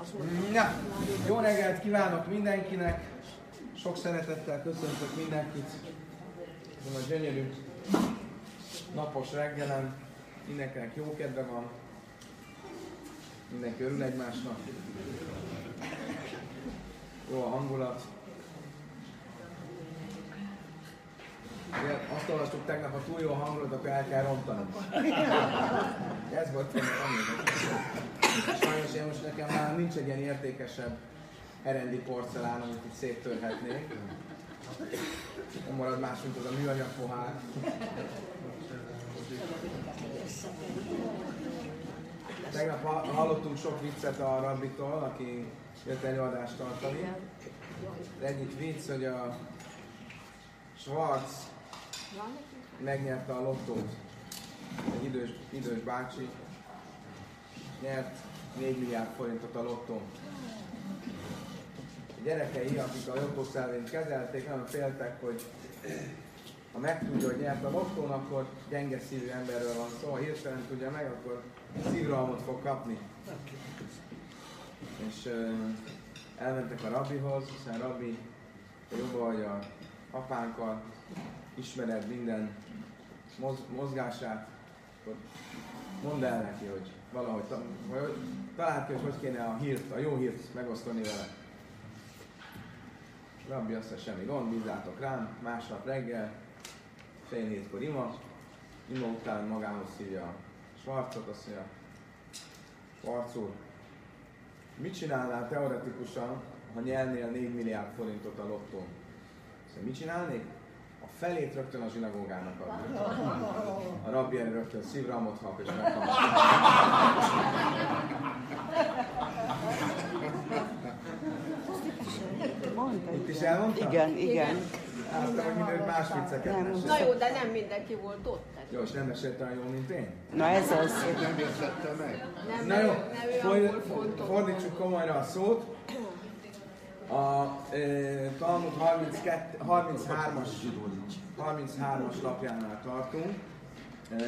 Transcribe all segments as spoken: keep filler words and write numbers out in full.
Na, jó reggelt kívánok mindenkinek! Sok szeretettel köszöntök mindenkit ezen a gyönyörű napos reggelen. Mindenkinek jó kedve van, mindenki örül egymásnak, jó a hangulat. Ugye, azt olvastuk tegnap, ha túl jó a hangulat, akkor el kell rontani. Ez volt tényleg annyira. Sajnos én most nekem már nincs egy ilyen értékesebb erendi porcelán, amit itt széttörhetnék. Nem marad más, mint az a műanyag pohár. Tegnap hallottunk sok viccet a rabbitól, aki jött előadást tartani. Az egyik vicc, hogy a Schwarz megnyerte a lottót. Egy idős, idős bácsi nyert négy milliárd forintot a lottón. A gyerekei, akik a lottószelvényt kezelték, nagyon féltek, hogy ha megtudja, hogy nyert a lottón, akkor gyenge szívű emberről van szó, ha hirtelen tudja meg, akkor szívrohamot fog kapni. És uh, elmentek a rabbihoz, hiszen a rabbi jobban vagy a apánkkal, ismered minden moz, mozgását, akkor mondd el neki, hogy valahogy vagy, találd ki, hogy hogy kéne a hírt, a jó hírt megosztani vele. A rabbi azt mondja, semmi gond, bízzátok rám, másnap reggel, fél hétkor ima, ima után magához szívja a Schwarzot, azt mondja, Schwarz úr, mit csinálnál teoretikusan, ha nyernél négy milliárd forintot a lottón? Szóval mit csinálnék? A felét rögtön a zsinagógának adni. A rabbi erre rögtön szívrohamot kap és megkap. Itt is elmondtam? Igen, igen. Láttam, hogy mindenki más vicceket mesél. Na jó, de nem mindenki volt ott. Jó, és nem mesélte olyan jól, mint én? Na ez az. Nem értette meg. Nem, Na jó, nem for, fordítsuk komolyra a szót. A e, Talmud harminchármas, harminchármas lapjánál tartunk. E,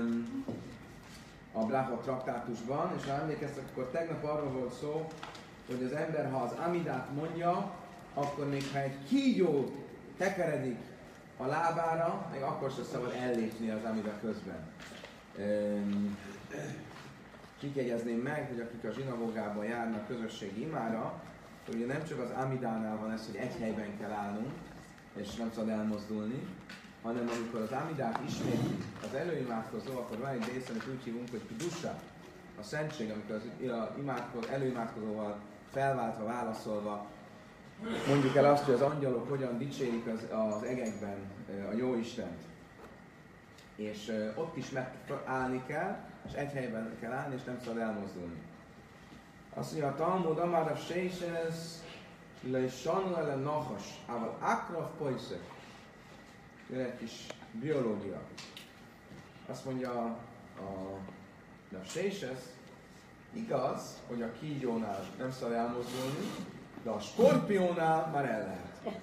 a Brachot traktátusban, és ha emlékeztek, akkor tegnap arról volt szó, hogy az ember, ha az Amidát mondja, akkor még ha egy kígyó tekeredik a lábára, még akkor sem szabad ellépni az Amida közben. Ehm, Kikegyezném meg, hogy akik a zsinagógában járnak közösségi imára, hogy ugye nem csak az Amidánál van ez, hogy egy helyben kell állnunk, és nem szabad elmozdulni, hanem amikor az Amidát ismétlik az előimádkozó, akkor van egy rész, amit úgy hívunk, hogy Kedusha, a szentség, amikor az imádkozó, előimádkozóval felváltva, válaszolva, mondjuk el azt, hogy az angyalok hogyan dicsérik az, az egekben a Jóistent. És uh, ott is megállni kell, és egy helyben kell állni, és nem szabad elmozdulni. Azt mondja, a Talmud amára sejsez le sanu ele nachas, ával akraf pojszek. Jön egy kis biológia. Azt mondja, a, a, a sejsez igaz, hogy a kígyónál nem szabad elmozdulni, de a skorpiónál már el lehet.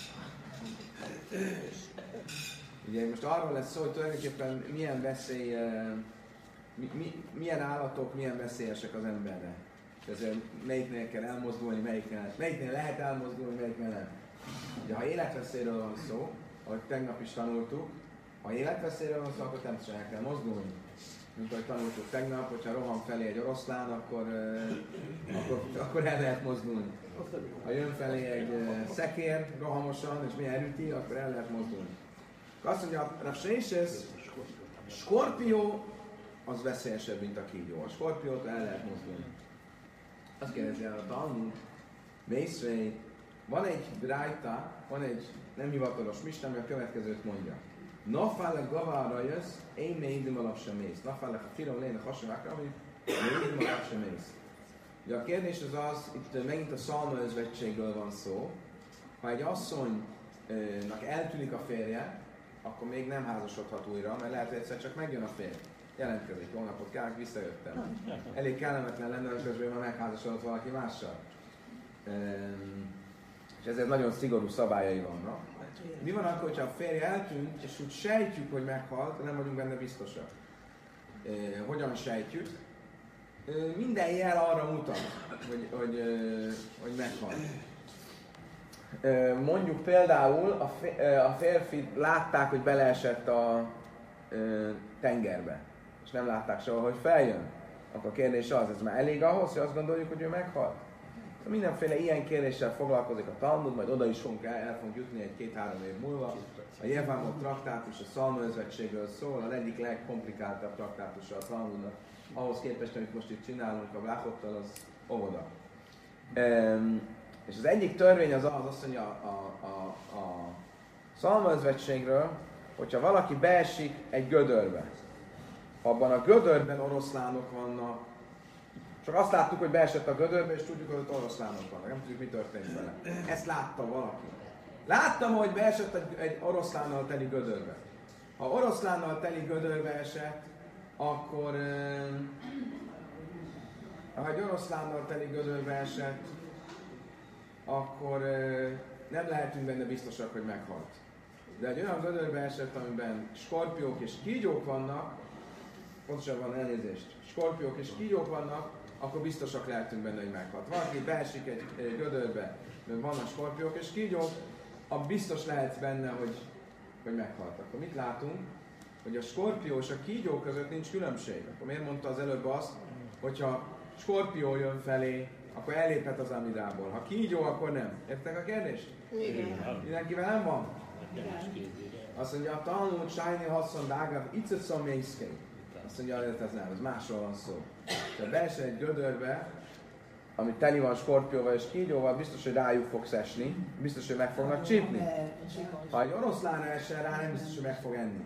Ugye most arról lesz szó, hogy tulajdonképpen milyen veszély, mi, mi, milyen állatok, milyen veszélyesek az emberre. És ezért melyiknél kell elmozdulni, melyiknél, melyiknél lehet elmozdulni, melyiknél nem. Ugye ha életveszélyről van szó, ahogy tegnap is tanultuk, ha életveszélyről van szó, akkor természetesen el kell mozdulni. Mint ahogy tanultuk tegnap, hogyha rohan felé egy oroszlán, akkor, uh, akkor, akkor el lehet mozdulni. Ha jön felé egy uh, szekér rohamosan, és milyen üti, akkor el lehet mozdulni. Azt mondja, a sejsez, skorpió az veszélyesebb, mint a kígyó. A skorpiót el lehet mozdulni. Azt kérdezi el a Talmud, Mészvei, van egy brájta, van egy nem hivatalos misna, ami a következőt mondja. Nafále gavára jössz, én mélydim alap sem mész. Nafále firom léne hasonlákra, ami mélydim alap sem mész. Ugye a kérdés az az, itt megint a szalmaözvetségről van szó. Ha egy asszonynak eltűnik a férje, akkor még nem házasodhat újra, mert lehet, hogy egyszer csak megjön a férj. Jelentkezik, jó napot kívánok, visszajöttem. Elég kellemetlen lenne, hogy közben már megházasodott valaki mással. Um, és ezért nagyon szigorú szabályai vannak. Mi van akkor, hogyha a férje eltűnt, és úgy sejtjük, hogy meghalt, de nem vagyunk benne biztosak. Uh, hogyan sejtjük? minden jel arra mutat, hogy, hogy, hogy meghal. Mondjuk például a férfi látták, hogy beleesett a tengerbe, és nem látták soha, hogy feljön. Akkor a kérdés az, ez már elég ahhoz, hogy azt gondoljuk, hogy ő meghalt? Mindenféle ilyen kérdéssel foglalkozik a Talmud, majd oda is fogunk el, el fogunk jutni egy-két-három év múlva. A Jevamot traktátus a szalmaözvetségről szól, a egyik legkomplikáltabb traktátusa a Talmudnak. Ahhoz képest, amit most itt csinálunk a Bláchottal, az óvoda. Um, és az egyik törvény az az, azt mondja a, a, a, a szalmaözvetségről, hogyha valaki beesik egy gödörbe, abban a gödörben oroszlánok vannak, csak azt láttuk, hogy beesett a gödörbe, és tudjuk, hogy ott oroszlánok vannak, nem tudjuk, mi történt vele. Ezt látta valaki. Láttam, hogy beesett egy, egy oroszlánnal teli gödörbe. Ha oroszlánnal teli gödörbe esett, akkor ha egy oroszlánnal teli gödörbe esett, akkor nem lehetünk benne biztosak, hogy meghalt. De egy olyan gödörbe esett, amiben skorpiók és kígyók vannak, pontosabban elnézést, skorpiók és kígyók vannak, akkor biztosak lehetünk benne, hogy meghalt. Valaki beesik egy, egy gödörbe, mert vannak skorpiók és kígyók, a biztos lehetsz benne, hogy, hogy meghalt. Akkor mit látunk? Hogy a skorpió és a kígyó között nincs különbség. Akkor miért mondta az előbb azt, hogyha skorpió jön felé, akkor elléphet az amidából. Ha kígyó, akkor nem. Értek a kérdést? Igen. Mindenkivel nem van? Azt mondja, a Talmud Sájni Hasszon Dágav Icecom Mészkei. Azt mondja, hogy ez nem, ez másról van szó. Ha beesel egy gödörbe, ami teli van skorpióval és kígyóval, biztos, hogy rájuk fogsz esni, biztos, hogy meg fognak csípni. Ha egy oroszlánra esel rá, nem biztos, hogy meg fog enni.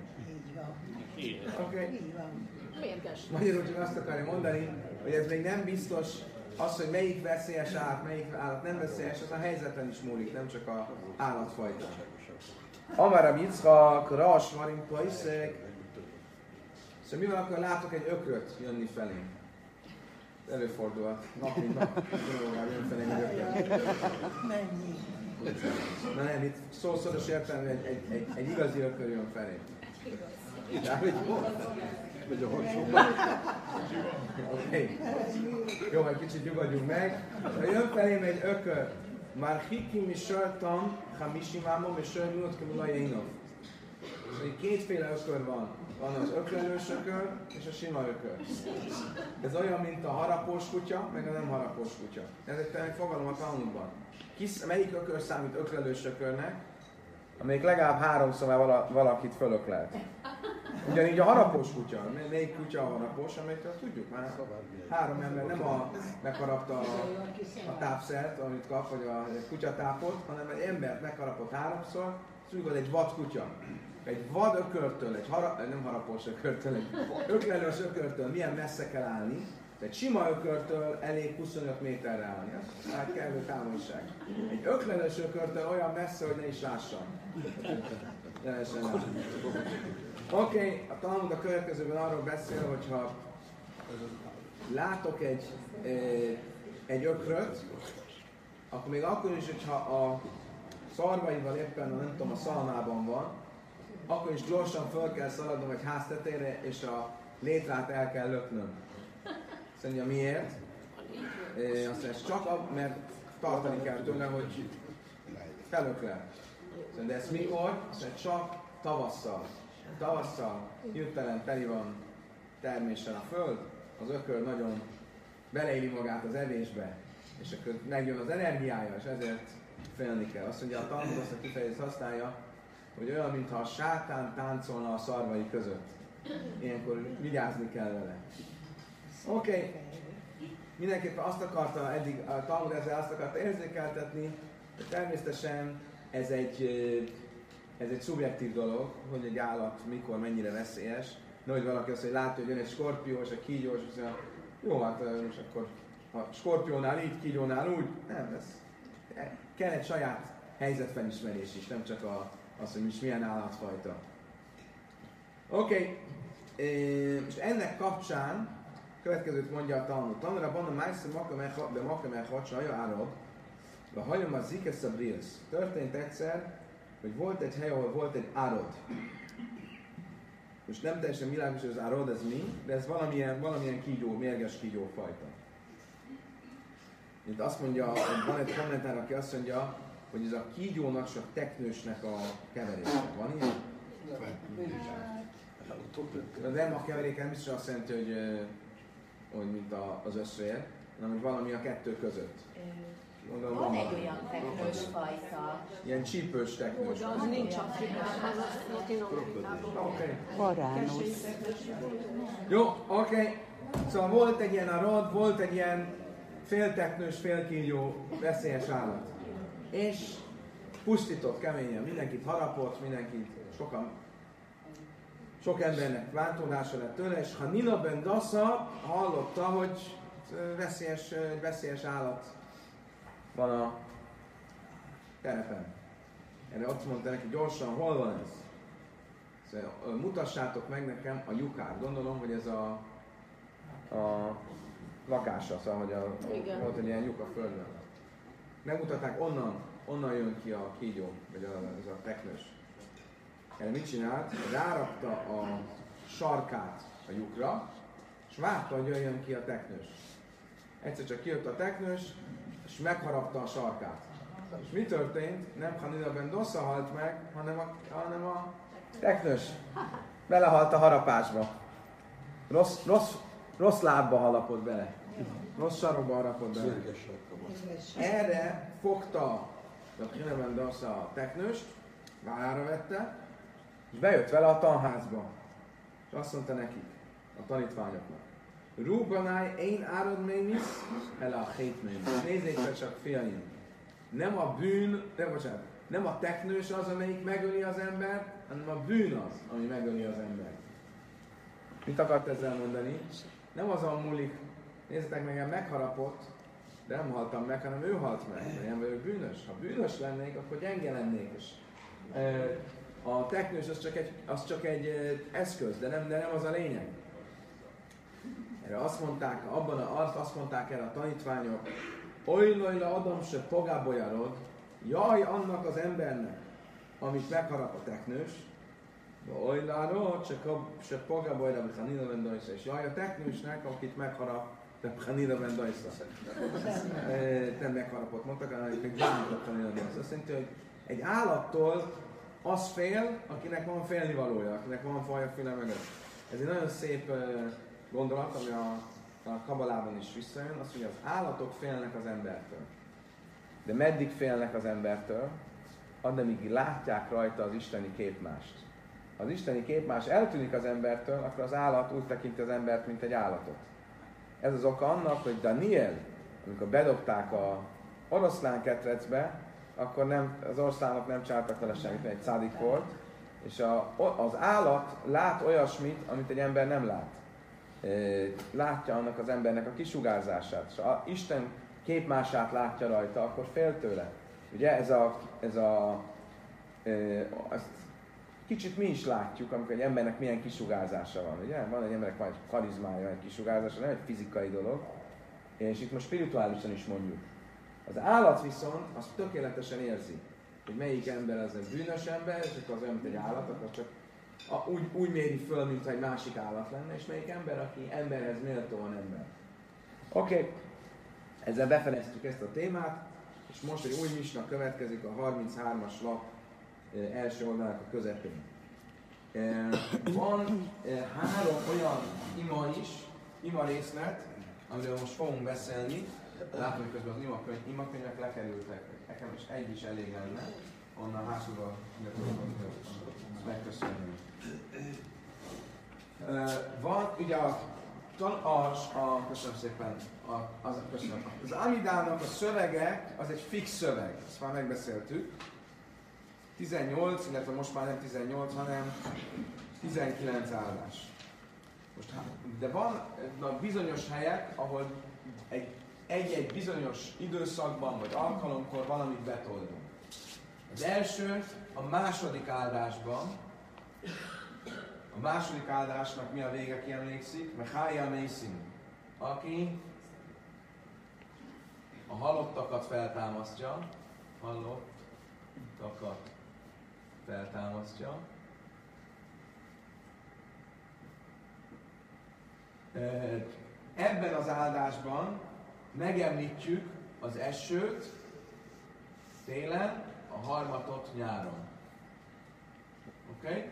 Oké? Okay. Mérges. Magyarul csak azt akarja mondani, hogy ez még nem biztos, az, hogy melyik veszélyes állat, melyik állat nem veszélyes, az a helyzeten is múlik, nem csak az állatfajta. Amara Yitzchak, Ras, Marim, Plaiszek. Szóval mi van, akkor látok egy ökröt jönni felém. Előfordulhat. Nap mint nap. Jön felém egy ökröt. Mennyi? Na nem, itt szószoros értelmű egy, egy, egy, egy igazi ökör jön felém. De hogy vagy a hasonlóban. Oké. Jó, egy kicsit nyugodjunk meg. Ha jön felém egy ökör, már hikim is sörtam, ha misimámom és sör minut kemulajainov. Kétféle ökör van. Van az ökrölős ökör és a sima ökör. Ez olyan, mint a harapós kutya, meg a nem harapós kutya. Ez egy fogalom a Talmudban. Kis, melyik ökör számít ökrölős ökörnek, amelyik legalább háromszor már valakit fölöklelt. Ugyanígy a harapós kutya, melyik kutya a harapós, amelyikről tudjuk már. Három ember nem a, megharapta a, a tápszert, amit kap, vagy a kutyatápot, hanem egy embert megharapott háromszor, tudjuk, hogy egy vad kutya. Egy vad ökörtől, egy hara, nem harapós ökörtől, egy ökrelős ökörtől milyen messze kell állni, egy sima ökörtől elég huszonöt méterre állni, tehát kellő távolság. Egy ökrelős ökörtől olyan messze, hogy ne is lássam. Oké, okay, a Talmud a következőben arról beszél, hogyha látok egy, egy ökröt, akkor még akkor is, hogyha a szarvaival éppen, nem tudom, a szalmában van, akkor is gyorsan föl kell szaladnom egy ház tetejére, és a létrát el kell löknöm. Azt mondja, miért? É, azt mondja, csak ab, mert tartani kell tőle, hogy felöklel. De ez mikor? Azt mondja, csak tavasszal. Tavasszal hirtelen teli van terméssel a föld, az ökör nagyon beleéli magát az evésbe, és akkor megjön az energiája, és ezért félni kell. Azt mondja, a Talmud azt a kifejezést használja, hogy olyan, mintha a sátán táncolna a szarvai között. Ilyenkor vigyázni kell vele. Oké. Okay. Mindenképpen azt akarta eddig, a Talmud ezzel azt akarta érzékeltetni, hogy természetesen ez egy, ez egy szubjektív dolog, hogy egy állat mikor, mennyire veszélyes. Nehogy valaki azt, hogy látja, hogy jön egy skorpió, és egy kígyó, és azt mondja, jó, hát most akkor a skorpiónál így, kígyónál úgy. Nem, ez kell egy saját helyzetfelismerés is, nem csak a az, hogy is milyen állatfajta. Oké, okay. És ennek kapcsán következőt mondja a Talmud. Tanra banna májsz, de makamel hacsaja árad, de hajom a zikesz a brilsz. Történt egyszer, hogy volt egy hely, ahol volt egy árod. most nem teljesen világos, hogy az árod ez mi, de ez valamilyen, valamilyen kígyó, mérges kígyó fajta. Itt azt mondja, van egy kommentár, aki azt mondja, hogy ez a kígyónak és a teknősnek a keveréke. Van ilyen? De nem a keverék, nem biztos azt jelenti, hogy, hogy mint az összvér, hanem hogy valami a kettő között. Gondolom, van egy olyan teknős fajta. Ilyen csípős teknős. De az nincs a Afrikában, az Latin-Amerikában. Oké. Varánusz. Jó, oké. Okay. Szóval volt egy ilyen arad, volt egy ilyen félteknős, félkígyó, veszélyes állat. És pusztított keményen, mindenkit harapott, mindenkit, sokan, sok embernek váltódása lett tőle, és ha Nina ben Dassa hallotta, hogy veszélyes, veszélyes állat van a terepen. Erre azt mondta neki gyorsan, hol van ez? Szóval, mutassátok meg nekem a lyukát. Gondolom, hogy ez a, a lakása, szóval, hogy a, volt egy ilyen lyuk a földön. Megmutatták, onnan, onnan jön ki a kígyó, vagy a, ez a teknős. Erre mit csinált? Rárakta a sarkát a lyukra, és várta, hogy jöjjön ki a teknős. Egyszer csak kijött a teknős, és megharapta a sarkát. És mi történt? Nem Hanina ben Dossa halt meg, hanem a, hanem a teknős. Belehalt a harapásba. Rossz, rossz, rossz lábba halapott bele. Rossz sarokba harapott bele. Erre fogta a Hanina ben Dossa a teknőst, vállára vette, és bejött vele a tanházba. És azt mondta nekik, a tanítványoknak: Rúbanáj, én árad mémis, el a hét mémis. Nézzék csak, fiaim! Nem a bűn, nem, bocsánat, nem a teknős az, amelyik megöli az embert, hanem a bűn az, ami megöli az embert. Mit akart ezzel mondani? Nem azon múlik, nézzétek meg, megharapott, de nem haltam meg, hanem ő halt meg. De nem vagyok bűnös. Ha bűnös lennék, akkor gyenge lennék. És, e, a teknős az csak egy, az csak egy e, eszköz, de nem, de nem az a lényeg. Erre azt mondták, abban a, azt, azt mondták el a tanítványok, Ojlajla Adam se pogábolyarod, jaj annak az embernek, amit megharap a teknős, Ojláról se pogábolyra, vagy Hanina ben Dajsza, és jaj a teknősnek, akit megharap, de Hanina ben Dajsza. Nem megharapott, mondtak, hanem még gyámított Hanina ben Dajsza. Azt jelenti, hogy egy állattól az fél, akinek van félnivalója, akinek van faja füle mögött. Ez egy nagyon szép gondolat, ami a, a Kabalában is visszajön, az, hogy az állatok félnek az embertől. De meddig félnek az embertől? Addig látják rajta az isteni képmást. Ha az isteni képmás eltűnik az embertől, akkor az állat úgy tekinti az embert, mint egy állatot. Ez az oka annak, hogy Daniel, amikor bedobták a oroszlán ketrecbe, akkor nem, az oroszlánok nem csináltak vele semmit, mert egy szádik volt, és a, az állat lát olyasmit, amit egy ember nem lát. Látja annak az embernek a kisugárzását, és ha Isten képmását látja rajta, akkor fél tőle. Ugye ez a, ez a ezt kicsit mi is látjuk, amikor egy embernek milyen kisugárzása van, ugye? Van egy embernek van egy karizmája, egy kisugárzása, nem egy fizikai dolog, és itt most spirituálisan is mondjuk. Az állat viszont azt tökéletesen érzi, hogy melyik ember az egy bűnös ember, és akkor az olyan, mint egy állat, akkor csak a, úgy, úgy méri föl, mintha egy másik állat lenne, és melyik ember, aki emberhez méltóan ember. Oké, okay. Ezzel befejeztük ezt a témát, és most egy új misna következik a harmincháromas lap első oldalának a közepén. Van három olyan ima is, ima részlet, amiről most fogunk beszélni. Látom, hogy közben az imakönyv, imakönyvek lekerültek. Nekem is egy is elég lenne. Onnan hátulról megköszönni. Van ugye a, a, a köszönöm szépen, a, az, köszönöm. Az Amidának a szövege az egy fix szöveg, ezt már megbeszéltük. tizennyolc, illetve most már nem tizennyolc, hanem tizenkilenc áldás. Most, de van na, bizonyos helyek, ahol egy, egy-egy bizonyos időszakban vagy alkalomkor valamit betoldunk. Az első, a második áldásban, a második áldásnak mi a vége, ki emlékszik? Mehája Mészin, aki a halottakat feltámasztja, halottakat feltámasztja, Ebben az áldásban megemlítjük az esőt télen, a harmatot nyáron. Oké? Okay?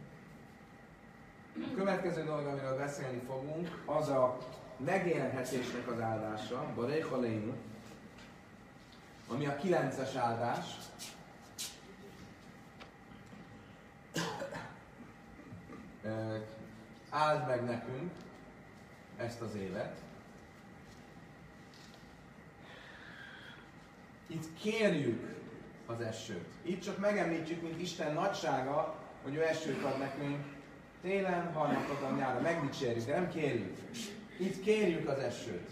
A következő dolog, amiről beszélni fogunk, az a megélhetésnek az áldása, Baréch Aleinu, ami a kilences áldás. Áld meg nekünk ezt az évet. Itt kérjük az esőt. Itt csak megemlítjük, mint Isten nagysága, hogy ő esőt ad nekünk télen, harmadot nyáron. Megdicsérjük, de nem kérjük. Itt kérjük az esőt.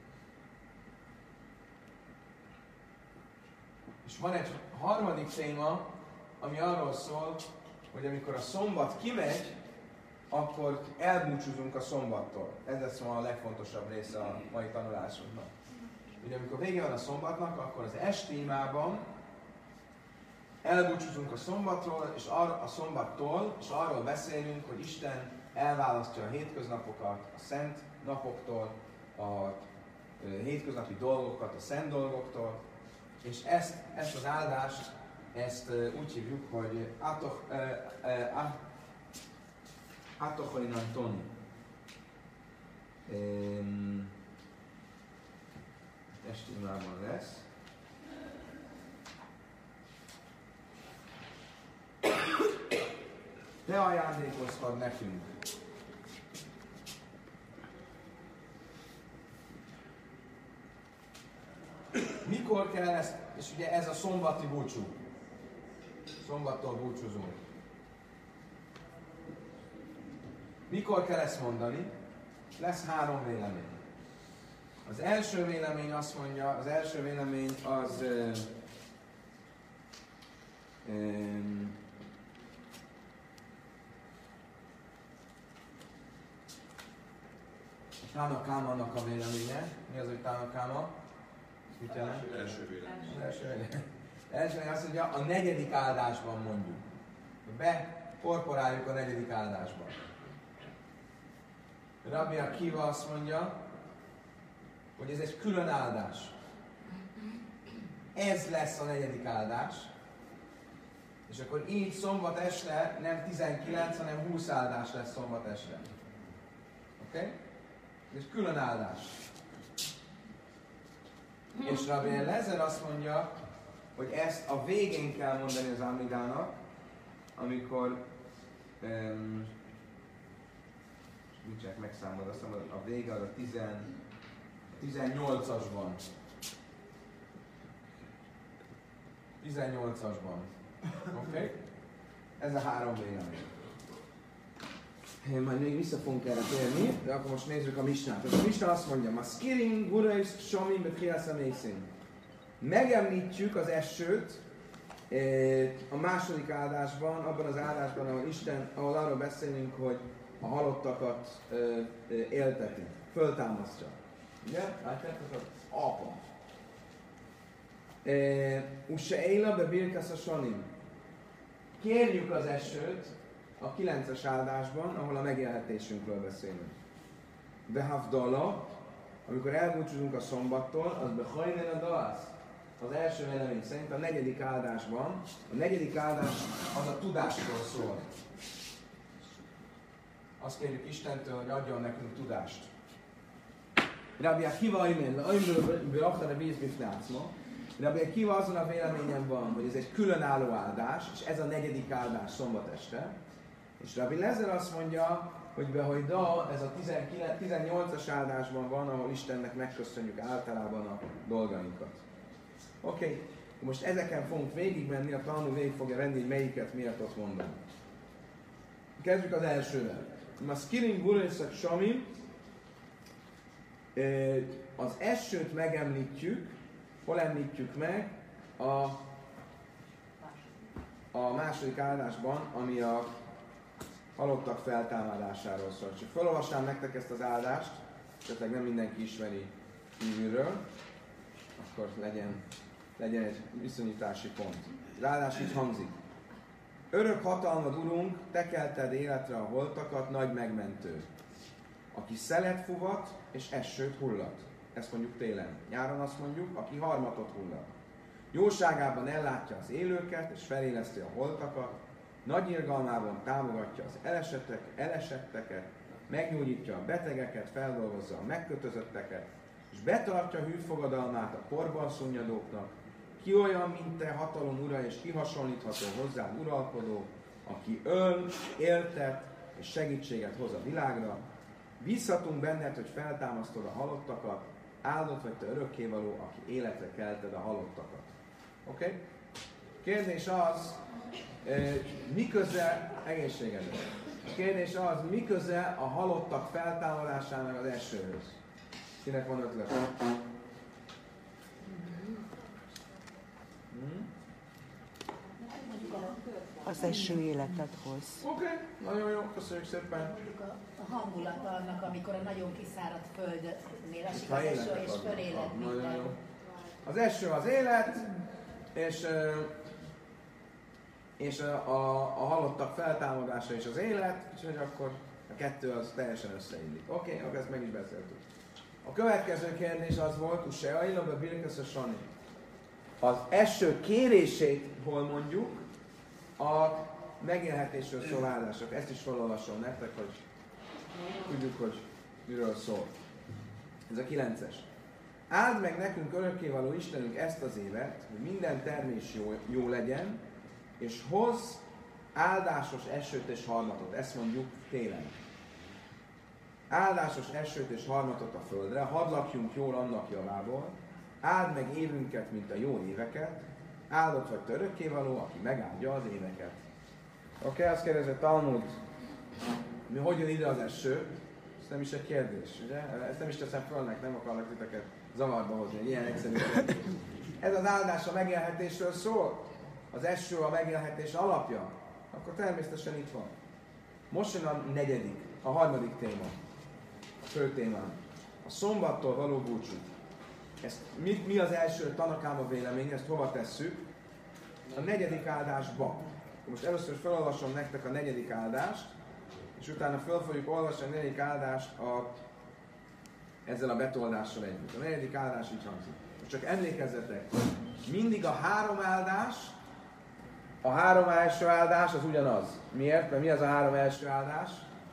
És van egy harmadik téma, ami arról szól, hogy amikor a szombat kimegy, akkor elbúcsúzunk a szombattól. Ez lesz a legfontosabb része a mai tanulásunknak. Ugye amikor vége van a szombatnak, akkor az esti imában elbúcsúzunk a szombatról, és arra, a szombattól, és arról beszélünk, hogy Isten elválasztja a hétköznapokat a szent napoktól, a hétköznapi dolgokat a szent dolgoktól, és ezt, ezt az áldást, ezt úgy hívjuk, hogy Atochainan Toni. Esti imában lesz. Te ajándékoztad nekünk. Mikor kell ezt, és ugye ez a szombati búcsú. Szombattól búcsúzunk. Mikor kell ezt mondani? Lesz három vélemény. Az első vélemény azt mondja, az első vélemény az ö, ö, Tánakámának a véleménye. Mi az, hogy Tánakáma? Mit jelent? Első vélemény. Az első vélemény. első vélemény azt mondja, a negyedik áldásban mondjuk. Bekorporáljuk a negyedik áldásban. Rabbi Akiva azt mondja, hogy ez egy külön áldás. Ez lesz a negyedik áldás. És akkor így szombat este nem tizenkilenc, hanem húsz áldás lesz szombat este. Oké? Okay? Ez egy külön áldás. És Rabbi Eliezer azt mondja, hogy ezt a végén kell mondani az Amidának, amikor um, nincsenek megszámolod, azt mondom, a vége az a tizennyolcasban. tizennyolcasban. Oké? Okay? Ez a három vélemény. Majd még vissza fogunk erre térni, de akkor most nézzük a misnát. A misna azt mondja, Maskirin, Gurais, Somim, Bechiasa, Mészin. Megemlítjük az esőt a második áldásban, abban az áldásban, ahol Isten, ahol arról beszélünk, hogy a halottakat élteti, föltámasztja. Ugye? Látjátok az apa. Usse Éla be Birkasz a Sonim. Kérjük az esőt a kilences áldásban, ahol a megélhetésünkről beszélünk. Behavdala, amikor elbúcsúzunk a szombattól, az behajnén a dalász. Az első vélemény szerint a negyedik áldásban, a negyedik áldás az a tudásról szól. Azt kérjük Istentől, hogy adjon nekünk tudást. Rabbi Akiva imen, aimről beraktan a vízbifnácma. Rabbi Akiva azon a véleményen van, hogy ez egy különálló áldás, és ez a negyedik áldás szombat este. És Rabbi Eliezer azt mondja, hogy behajda, ez a tizennyolcas áldásban van, ahol Istennek megköszönjük általában a dolgainkat. Oké, okay. Most ezeken fogunk végigmenni, a tanuló végig fogja venni, hogy melyiket miért ott mondom. Kezdjük az elsővel. Maskirin Gurészak Samim, az esőt megemlítjük, hol említjük meg a, a második áldásban, ami a halottak feltámadásáról szól. Csak felolvasnám nektek ezt az áldást, esetleg nem mindenki ismeri kívülről, akkor legyen, legyen egy viszonyítási pont. Az áldás így hangzik. Örök hatalmad, Urunk, te kelted életre a holtakat, nagy megmentő. aki szelet fuvat és esőt hullat. Ezt mondjuk télen. Nyáron azt mondjuk, aki harmatot hullat. Jóságában ellátja az élőket és feléleszti a holtakat, nagy irgalmában támogatja az elesettek, elesetteket, meggyógyítja a betegeket, feldolgozza a megkötözötteket, és betartja hűfogadalmát a porban szunnyadóknak, ki olyan, mint te, hatalom ura, és kihasonlítható hozzád uralkodó, aki öl, éltet és segítséget hoz a világra. Bízhatunk benned, hogy feltámasztod a halottakat, áldott vagy te örökkévaló, aki életre kelted a halottakat. Oké? Okay? Kérdés az, mi köze egészségedre? A kérdés az, mi köze a halottak feltámadásának az esőhöz? Kinek van ötlet? Hmm? Az eső életet hoz. Oké, okay. Nagyon jó, köszönjük szépen. A, a hangulata annak, amikor a nagyon kiszáradt földnél esik az eső, és föléled minden. Az eső az élet, és, és a, a, a halottak feltámadása is az élet, és hogy akkor a kettő az teljesen összeillik. Oké, okay, akkor ezt meg is beszéltük. A következő kérdés az volt, Usea, illetve Birkesz Sani. Az eső kérését hol mondjuk, a megélhetésről szól áldások. Ezt is felolvasom nektek, hogy tudjuk, hogy miről szól. Ez a kilences. Áld meg nekünk örökkévaló Istenünk ezt az évet, hogy minden termés jó, jó legyen, és hoz áldásos esőt és harmatot. Ezt mondjuk télen. Áldásos esőt és harmatot a földre, hadd lakjunk jól annak javából, áld meg évünket, mint a jó éveket, áldott vagy te örökkévaló, aki megáldja az éveket. Oké, okay, azt kérdezi Talmud, mi hogy jön ide az eső? Ez nem is egy kérdés, ugye? Ezt nem is teszem fölnek, nem akarlak titeket zavarba hozni, ilyen egyszerű kérdés. Ez az áldás a megélhetésről szól, az eső a megélhetés alapja, akkor természetesen itt van. Most jön a negyedik, a harmadik téma, a fő témán. A szombattól való búcsú. Ezt, mi, mi az első Tanakáma vélemény, ezt hova tesszük? A negyedik áldásba. Most először felolvasom nektek a negyedik áldást, és utána fel fogjuk olvasni a negyedik áldást a, ezzel a betoldással együtt. A negyedik áldás így hangzik. Most csak emlékezzetek, mindig a három áldás, a három első áldás az ugyanaz. Miért? Mert mi az a három első áldás?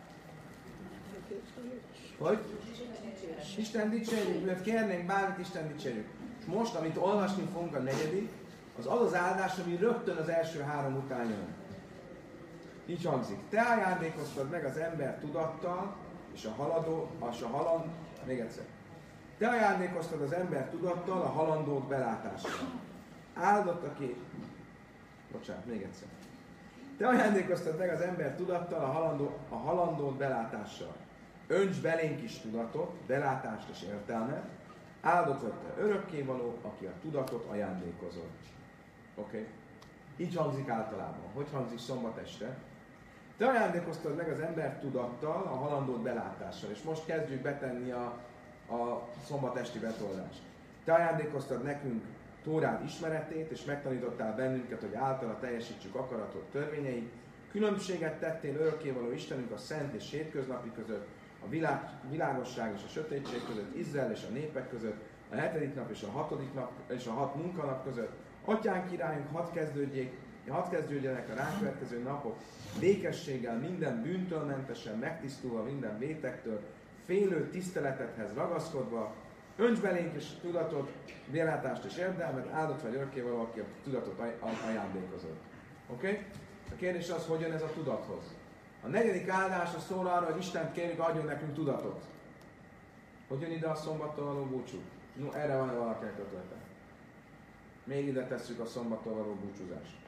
Hogy? Isten dicsérjük, mert kérnénk bármit, Isten dicsérjük. És most, amit olvasni fogunk a negyedik, az az az áldás, ami rögtön az első három után jön. Így hangzik. Te ajándékoztad meg az ember tudattal, és a haladó, és a haland, még egyszer. Te ajándékoztad az ember tudattal, a halandók belátással. Áldott, aki... Bocsánat, még egyszer. Te ajándékoztad meg az ember tudattal, a, halandó, a halandók belátással. Önts belénk is tudatot, belátást és értelmet, áldott vagy te örökkévaló, aki a tudatot ajándékozott. Oké? Okay. Így hangzik általában. Hogy hangzik szombat este? Te ajándékoztad meg az ember tudattal, a halandót belátással. És most kezdjük betenni a, a szombat esti betoldást. Te ajándékoztad nekünk Tórád ismeretét, és megtanítottál bennünket, hogy általa teljesítsük akaratot törvényeit. Különbséget tettél örökkévaló Istenünk a szent és hétköznapi között, a világ, világosság és a sötétség között, Izrael és a népek között, a hetedik nap és a hatodik nap és a hat munkanap között. Atyánk királyunk, hadd kezdődjék, hadd kezdődjenek a ránk következő napok békességgel, minden bűntől mentesen, megtisztulva minden vétektől, félő tiszteletedhez ragaszkodva, önts belénk és tudatot, vélátást és érdelmet, áldott vagy örökkévaló, aki a tudatot ajándékozott. Oké? Okay? A kérdés az, hogy jön ez a tudathoz. A negyedik áldásra szól arra, hogy Istent kérjük, adjon nekünk tudatot. Hogy jön ide a szombattól való búcsú? No, erre van valakinek ötlete. Még ide tesszük a szombattól való búcsúzást.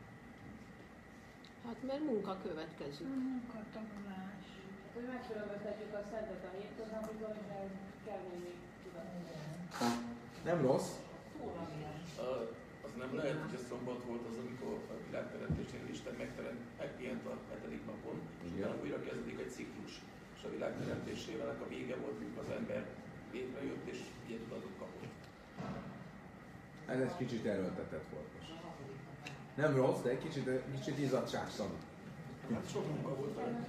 Hát mert munka következik. Munkatanulás. Hogy megkülönböztetjük a szentet a hétköznapokon, és kell némi tudat. Nem rossz. Az nem lehet, hogy a szombat volt az, amikor a világteremtésnél Isten megteremt, megpihent a hetedik napon, és utána újra kezdődik egy ciklus. És a világ teremtésével a vége volt, amikor az ember létrejött és ilyen tudatot kapott. Ez egy kicsit erőltetett volt most. Nem rossz, de egy kicsit, kicsit izzadságszagú. Hát sok munka volt vele.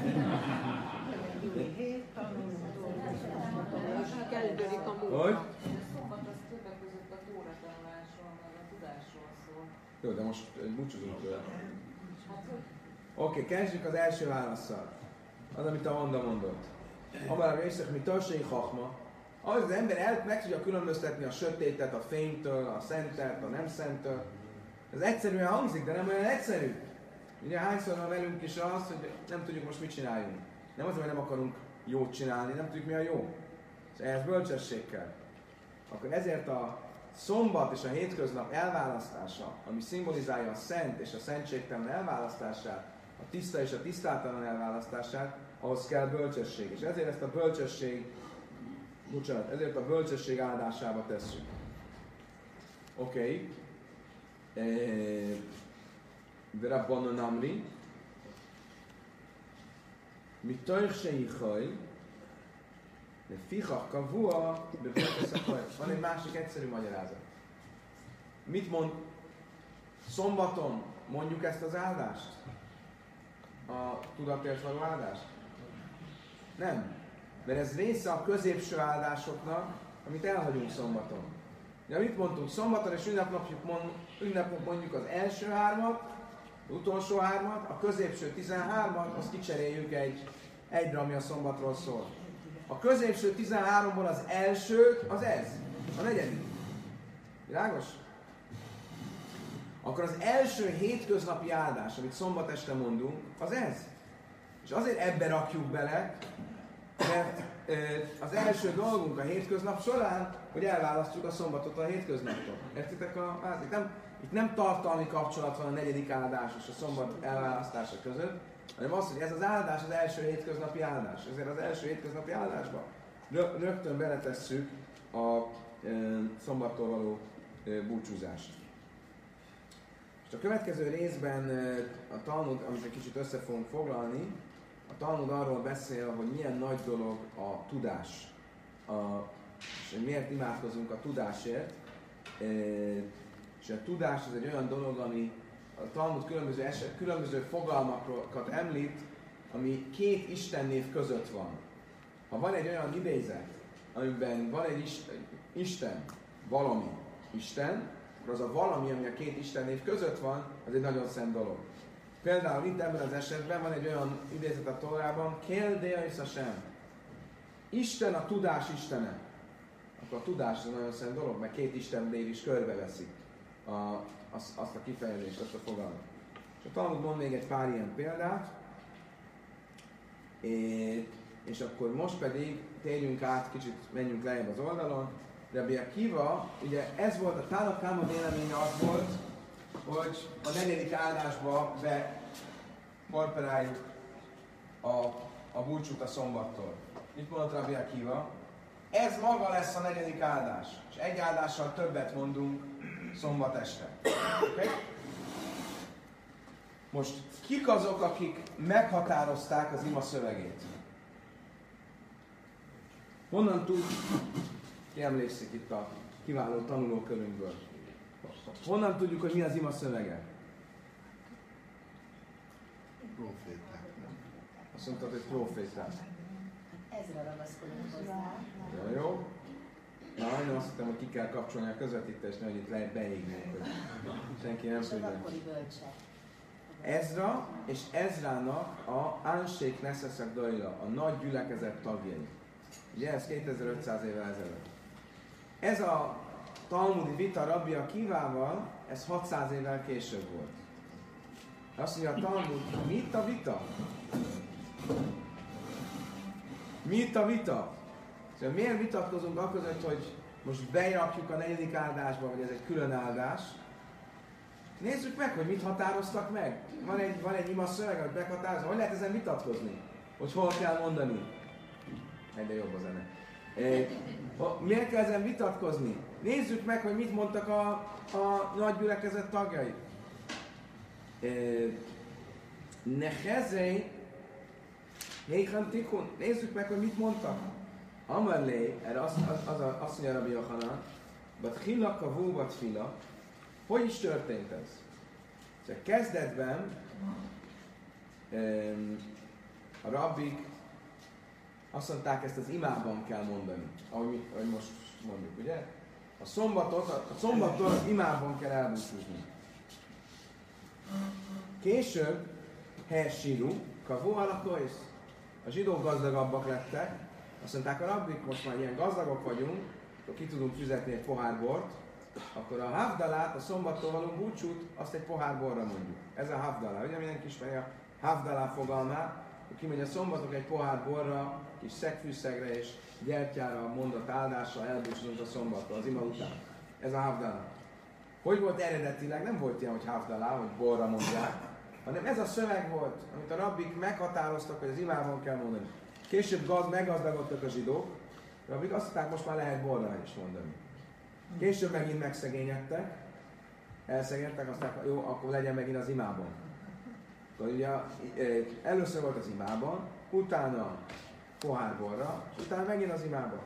Most kezdődik a munka. Hogy? A szombat az többek között a tóra tanulásról, meg a tudásról szól. Jó, de most búcsúzunk tőle. Hát, hogy Oké, okay, kezdjük az első válasszal. Az, amit a Honda mondott. Amár részek, mi törsei hachma. Az az ember el, meg tudja különböztetni a sötétet, a fénytől, a szentet, a nem szenttől. Ez egyszerűen hangzik, de nem olyan egyszerű. Ugye hányszor van velünk is az, hogy nem tudjuk most mit csináljunk. Nem az, hogy nem akarunk jót csinálni, nem tudjuk mi a jó. És ehhez bölcsesség kell. Akkor ezért a szombat és a hétköznap elválasztása, ami szimbolizálja a szent és a szentségtelen elválasztását, a tiszta és a tisztátalan elválasztását, ahhoz kell bölcsesség. És ezért ezt a bölcsesség, bocsánat, ezért a bölcsesség áldásába tesszük. Oké. Okay. De Rabbanon Amri, mi törsei haj, de fichak kavua, de bölcseszakaj. Van egy másik egyszerű magyarázat. Mit mond? Szombaton mondjuk ezt az áldást? A tudatért való áldást? Nem. Mert ez része a középső áldásoknak, amit elhagyunk szombaton. De mit mondtunk? Szombaton és ünnepnapjuk mond, ünnepnap mondjuk az első hármat, az utolsó hármat, a középső tizenhármat, azt kicseréljük egy egyre, ami a szombatról szól. A középső tizenháromból az első, az ez, a negyedik. Világos? Akkor az első hétköznapi áldás, amit szombat este mondunk, az ez. És azért ebbe rakjuk bele, mert az első dolgunk a hétköznap során, hogy elválasztjuk a szombatot a hétköznaptól. Értitek a hát itt nem, itt nem tartalmi kapcsolat van a negyedik áldás és a szombat elválasztása között, hanem az, hogy ez az áldás az első hétköznapi áldás. Ezért az első hétköznapi áldásba rögtön beletesszük a e, szombattól való e, búcsúzást. És a következő részben a Talmud, amit egy kicsit össze fogunk foglalni, a Talmud arról beszél, hogy milyen nagy dolog a tudás, a, és hogy miért imádkozunk a tudásért. E, és a tudás az egy olyan dolog, ami a Talmud különböző, eset, különböző fogalmakat említ, ami két istennév között van. Ha van egy olyan idézet, amiben van egy is, Isten, valami Isten, akkor az a valami, ami a két istennév között van, az egy nagyon szent dolog. Például itt ebben az esetben van egy olyan idézet a Tórában, Kel Deus Hashem. Isten a tudás istene. Akkor a tudás az nagyon szent dolog, mert két istennév is körbeveszi a, azt, azt a kifejezést, azt a fogalmat. És a Talmud mond még egy pár ilyen példát, és, és akkor most pedig térjünk át, kicsit menjünk lejjebb az oldalon. Rabbi Akiva, ugye ez volt a Tanna Kama véleménye, az volt, hogy a negyedik áldásba bekorporáljuk a, a búcsút a szombattól. Mit mondott Rabbi Akiva? Ez maga lesz a negyedik áldás, és egy áldással többet mondunk szombat este. Okay? Most kik azok, akik meghatározták az ima szövegét? Honnan tud, ki emlékszik itt a kiváló tanulókörünkből? Honnan tudjuk, hogy mi az ima szövege? Proféták. Azt mondtad, hogy proféták. Ezre ragaszkodunk hozzá. Ja, jó. Na, én azt hittem, hogy ki kell kapcsolni a közvetítést, mert itt lehet beégni, hogy senki nem És az tudja. akkori bölcsek. Ezra és Ezrának a Ánség Neszeszek Dajla, a nagy gyülekezet tagjai. Ugye ez kétezer-ötszáz évvel ezelőtt. Ez a talmudi vita Rabbi Akivával, ez hatszáz évvel később volt. Azt mondja a Talmud, mi itt a vita? Mi itt a vita? Szóval miért vitatkozunk a között, hogy most berakjuk a negyedik áldásba, vagy ez egy külön áldás? Nézzük meg, hogy mit határoztak meg. Van egy, van egy ima szöveg, amit meghatározza. Hogy lehet ezen vitatkozni? Hogy hol kell mondani? Egyre jobb a zene. E, miért kell ezen vitatkozni? Nézzük meg, hogy mit mondtak a, a nagy gyülekezet tagjai. E, Nehezei Héhan Tikun. Nézzük meg, hogy mit mondtak. Amarlé, erre azt, az, az, azt mondja Rabbi Yochanan, Batchila kavu batfila. Hogy is történt ez? Csak kezdetben a rabbik azt mondták, ezt az imában kell mondani, ahogy, ahogy most mondjuk, ugye? A szombatot, a szombaton az imában kell elbúcsúzni. Később, Hersiru, Kavu alakois, a zsidók gazdagabbak lettek, azt mondták a rabbik, most már ilyen gazdagok vagyunk, akkor ki tudunk fizetni egy pohár bort, akkor a havdalát, a szombattól való búcsút, azt egy pohár borra mondjuk. Ez a havdalá. Ugye mindenki ismeri a havdalá fogalmát, hogy kimegy a szombatok egy pohár borra, kis szegfűszegre és gyertyára, a mondat áldásra elbúcsúzunk a szombattól, az ima után. Ez a havdalá. Hogy volt eredetileg? Nem volt ilyen, hogy havdalá, hogy borra mondják, hanem ez a szöveg volt, amit a rabbik meghatároztak, hogy az imában kell mondani. Később gaz, meggazdagodtak a zsidók, a rabbik azt mondták, most már lehet borra is mondani. Később megint megszegényedtek, elszegényedtek, azt mondták, jó, akkor legyen megint az imában. Tehát ugye először volt az imában, utána pohárborra, utána megint az imában.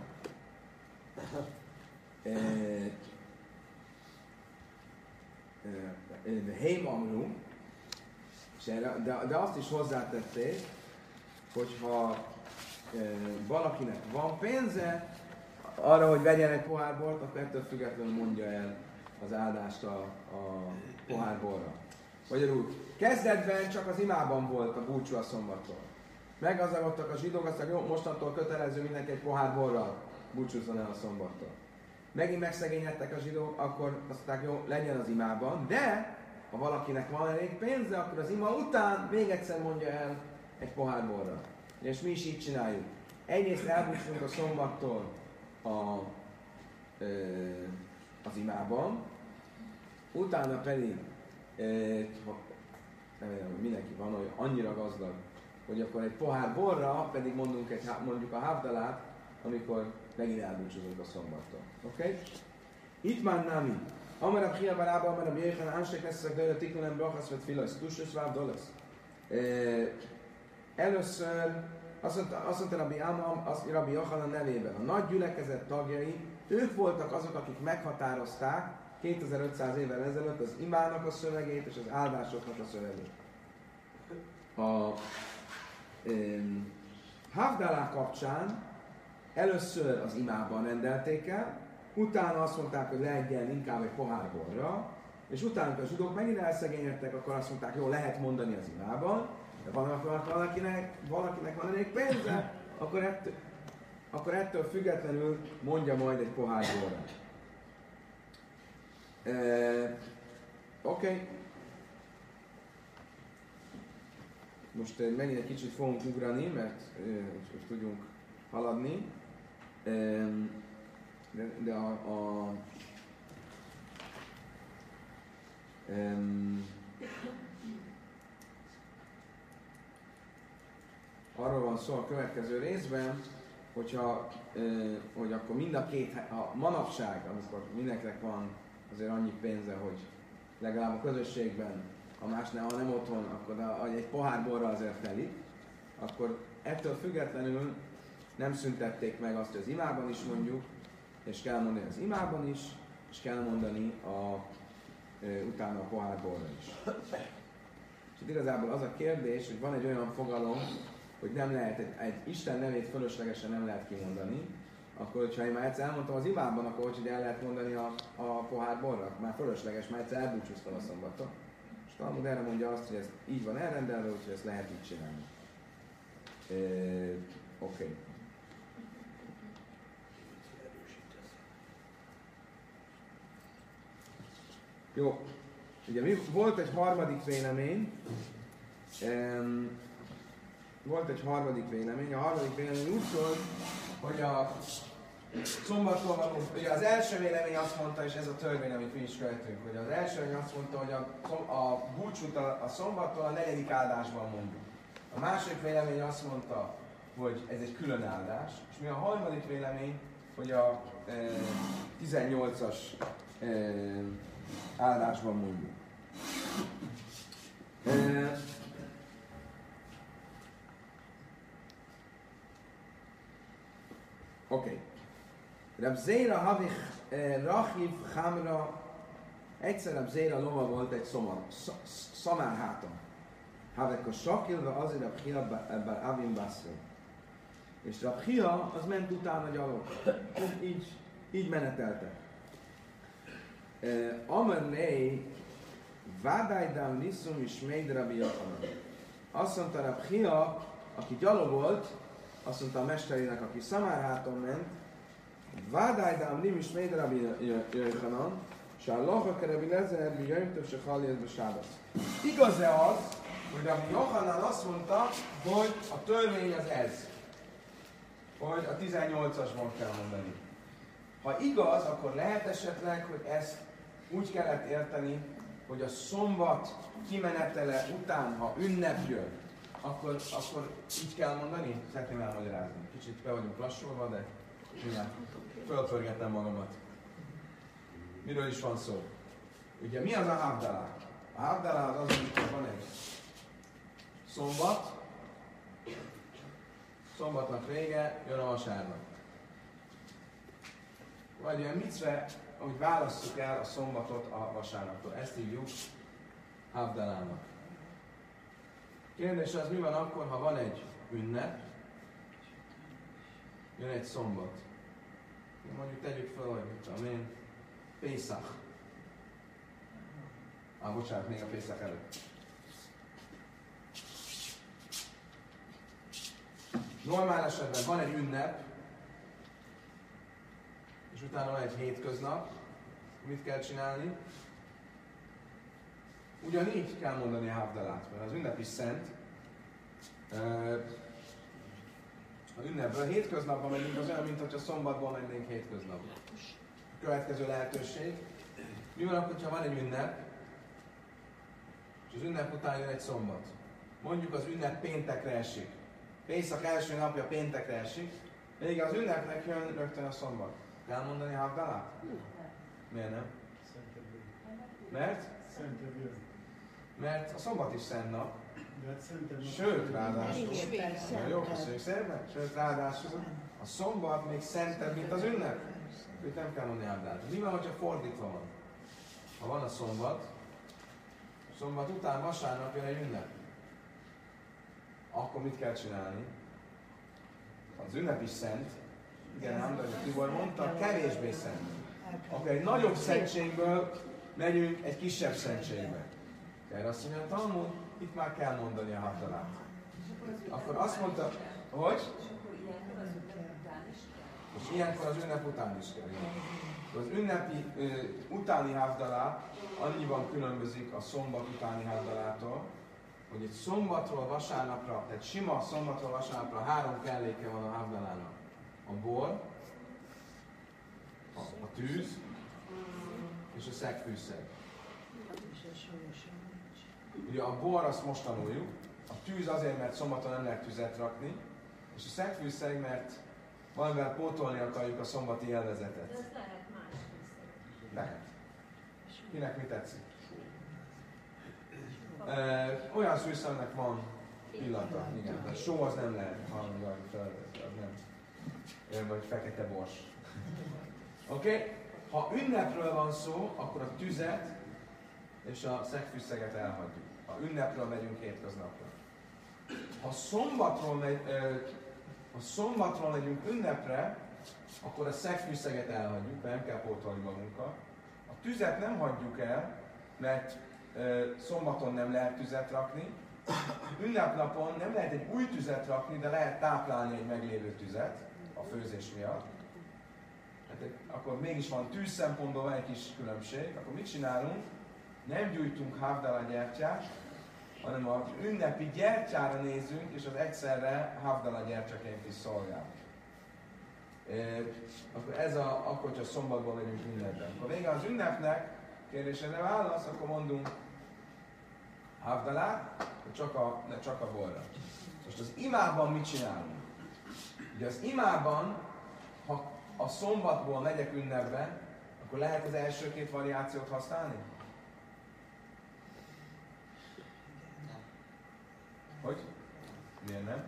Heim amru, de, de azt is hozzátették, hogyha valakinek van pénze, arra, hogy vegyen egy pohárbolt, akkor ettől függetlenül mondja el az áldást a, a pohárborra. Magyarul, kezdetben csak az imában volt a búcsú a szombattól. Meggazdagodtak a zsidók, aztán jó, mostantól kötelező mindenki egy pohárborral búcsúzzon el a szombattól. Megint megszegényedtek a zsidók, akkor azt mondták, jó, legyen az imában, de ha valakinek van elég pénze, akkor az ima után még egyszer mondja el egy pohárborra. És mi is így csináljuk. Egyrészt elbúcsúzunk a szombattól a, ö, az imában, utána pedig, ö, ha remélem, hogy mindenki van, hogy annyira gazdag, hogy akkor egy pohár borra pedig mondunk egy, mondjuk a havdalát, amikor megint elbúcsúzunk a szombattól. Oké? Okay? Itt már nami. Amara Pchia Barába, amara Bjéhan, Ánsek lesz a dőle tikkunem brachasz, vagy filasz, tussus, váv, dolasz. Először azt mondta, azt mondta Rabbi Amam, az Rabbi Yochanan nevében. A nagy gyülekezet tagjai, ők voltak azok, akik meghatározták kétezer-ötszáz évvel ezelőtt az imának a szövegét és az áldásoknak a szövegét. A um, Havdalá kapcsán először az imában rendelték el, utána azt mondták, hogy legyen inkább egy pohár borra, és utána a zsidók megint elszegényedtek, akkor azt mondták, jó, lehet mondani az imában, de van, valakinek, valakinek van elég pénze, akkor ettől, akkor ettől függetlenül mondja majd egy pohár borra. E, Oké. Okay. Most megint egy kicsit fogunk ugrani, mert most tudjunk haladni. E, de, de a, a um, arról van szó a következő részben, hogyha, uh, hogy akkor mind a két, a manapság, amikor mindenkinek van azért annyi pénze, hogy legalább a közösségben, ha más ne, ha nem otthon, akkor a, egy pohár borra azért telik, akkor ettől függetlenül nem szüntették meg azt, hogy az imában is mondjuk, és kell mondani az imában is, és kell mondani a, e, utána a pohár borra is. És itt igazából az a kérdés, hogy van egy olyan fogalom, hogy nem lehet, egy, egy Isten nevét fölöslegesen nem lehet kimondani, akkor, hogyha én már egyszer elmondtam az imában, akkor hogy el lehet mondani a, a pohár borra, már fölösleges, már egyszer elbúcsúztam a szombaton. És Talmud erre mondja azt, hogy ez így van elrendelve, úgyhogy ezt lehet így csinálni. E, Oké. Okay. Jó, ugye mi, volt egy harmadik vélemény, um, volt egy harmadik vélemény, a harmadik vélemény úgy szól, hogy a szombattól való, ugye az első vélemény azt mondta, és ez a törvény, amit mi is követünk, hogy az első vélemény azt mondta, hogy a, a búcsút a, a szombattól a negyedik áldásban mondjuk. A második vélemény azt mondta, hogy ez egy külön áldás, és mi a harmadik vélemény, hogy a e, tizennyolcas e, áldásban mondjuk. E, Oké. Okay. Reb Zéra havi Rachiv Hamra, egyszer Reb Zéra lova volt egy szomar, szamár háton. Havek a sakilva azért Rab Chia ebben Avin Baszra. És Rab Chia az ment utána gyalog. Így, így meneteltek. Amarnei Vádájdám Niszum és Meid Rabbi Yochanan. Azt mondta Rab Chia, aki gyalogolt, azt mondta a mesterének, aki szamárháton ment, Vádájdám Nim és Meid Rabbi Yochanan, se a Lachak Rabbi Lezer, mi jöjtöm se Hallézbe Sábasz. Igaz-e az, hogy Rabbi Yochanan azt mondta, hogy a törvény az ez? Hogy a tizennyolcasban kell mondani. Ha igaz, akkor lehet esetleg, hogy ezt úgy kellett érteni, hogy a szombat kimenetele után, ha ünnep jön, akkor, akkor így kell mondani? Szeretném elmagyarázni. Kicsit be vagyunk lassulva, de mindjárt fölpörgetem magamat. Miről is van szó? Ugye mi az a Havdalah? A Havdalah az az, amikor van egy szombat, szombatnak vége, jön a vasárnap. Vagy olyan micve, hogy válasszuk el a szombatot a vasárnaptól. Ezt hívjuk Havdalának. Kérdés az, mi van akkor, ha van egy ünnep, jön egy szombat. Mondjuk tegyük fel, hogy mit tudom én, Pészach. Ah, bocsánat, még a Pészach előtt. Normál esetben van egy ünnep, és utána van egy hétköznap, mit kell csinálni? Ugyanígy kell mondani a Havdalát, mert az ünnep is szent. A ünnepből hétköznapban megyünk, az olyan, mint hogyha szombatban mennénk hétköznapban. A következő lehetőség. Mi van akkor, ha van egy ünnep, és az ünnep után jön egy szombat? Mondjuk az ünnep péntekre esik. Pészak első napja péntekre esik, még az ünnepnek jön rögtön a szombat. Kell mondani a Havdalát? Miért nem? Mert? Mert a szombat is szent nap. Sőt, ráadásul. Jó, köszönjük szépen. Sőt, ráadásul a szombat még szentebb, mint az ünnep. Őt nem kell mondani a Havdalát. Mi van, hogyha fordítva van? Ha van a szombat, a szombat után vasárnap jön egy ünnep. Akkor mit kell csinálni? Az ünnep is szent, igen, nem, de Tibor mondta, kevésbé szent. Akkor egy nagyobb szentségből megyünk egy kisebb szentségbe. Erre azt mondja, a Talmud, itt már kell mondani a Havdalát. Akkor azt mondta, hogy? És ilyenkor az ünnep után is kell. Az ünnepi ö, utáni Havdalá annyiban különbözik a szombat utáni Havdalától, hogy egy szombatról vasárnapra, tehát sima szombatról vasárnapra három kelléke van a Havdalának. A bor, a, a tűz és a szegfűszeg. Ugye a bor azt most tanuljuk, a tűz azért, mert szombaton nem lehet tüzet rakni, és a szegfűszeg, mert valamivel pótolni akarjuk a szombati élvezetet. De ez lehet más fűszeg. Lehet. Kinek mi tetszik? Uh, olyan szűzszemnek van illata, igen, de só az nem lehet, hallani, az nem. Olyan vagy fekete bors. Oké? Okay? Ha ünnepről van szó, akkor a tüzet és a szegfűszeget elhagyjuk. Ha ünnepről megyünk hétköznapra. Ha szombatról, megy, uh, ha szombatról megyünk ünnepre, akkor a szegfűszeget elhagyjuk, mert nem kell pótolni magunkat. A tüzet nem hagyjuk el, mert szombaton nem lehet tüzet rakni, ünnepnapon nem lehet egy új tüzet rakni, de lehet táplálni egy meglévő tüzet a főzés miatt. Hát, akkor mégis van tűz szempontból van egy kis különbség, akkor mit csinálunk? Nem gyújtunk Havdalah gyertyát, hanem az ünnepi gyertyára nézünk, és az egyszerre Havdalah gyertyaként is szolgál. E, akkor ez a, akkor, hogyha szombatban megyünk ünnepben. Akkor vége az ünnepnek, kérdésre válasz, akkor mondunk Havdalah, de csak a, de csak a borra. Most az imában mit csinálunk? Ugye az imában, ha a szombatból megyek ünnepbe, akkor lehet az első két variációt használni? Hogy? Miért nem?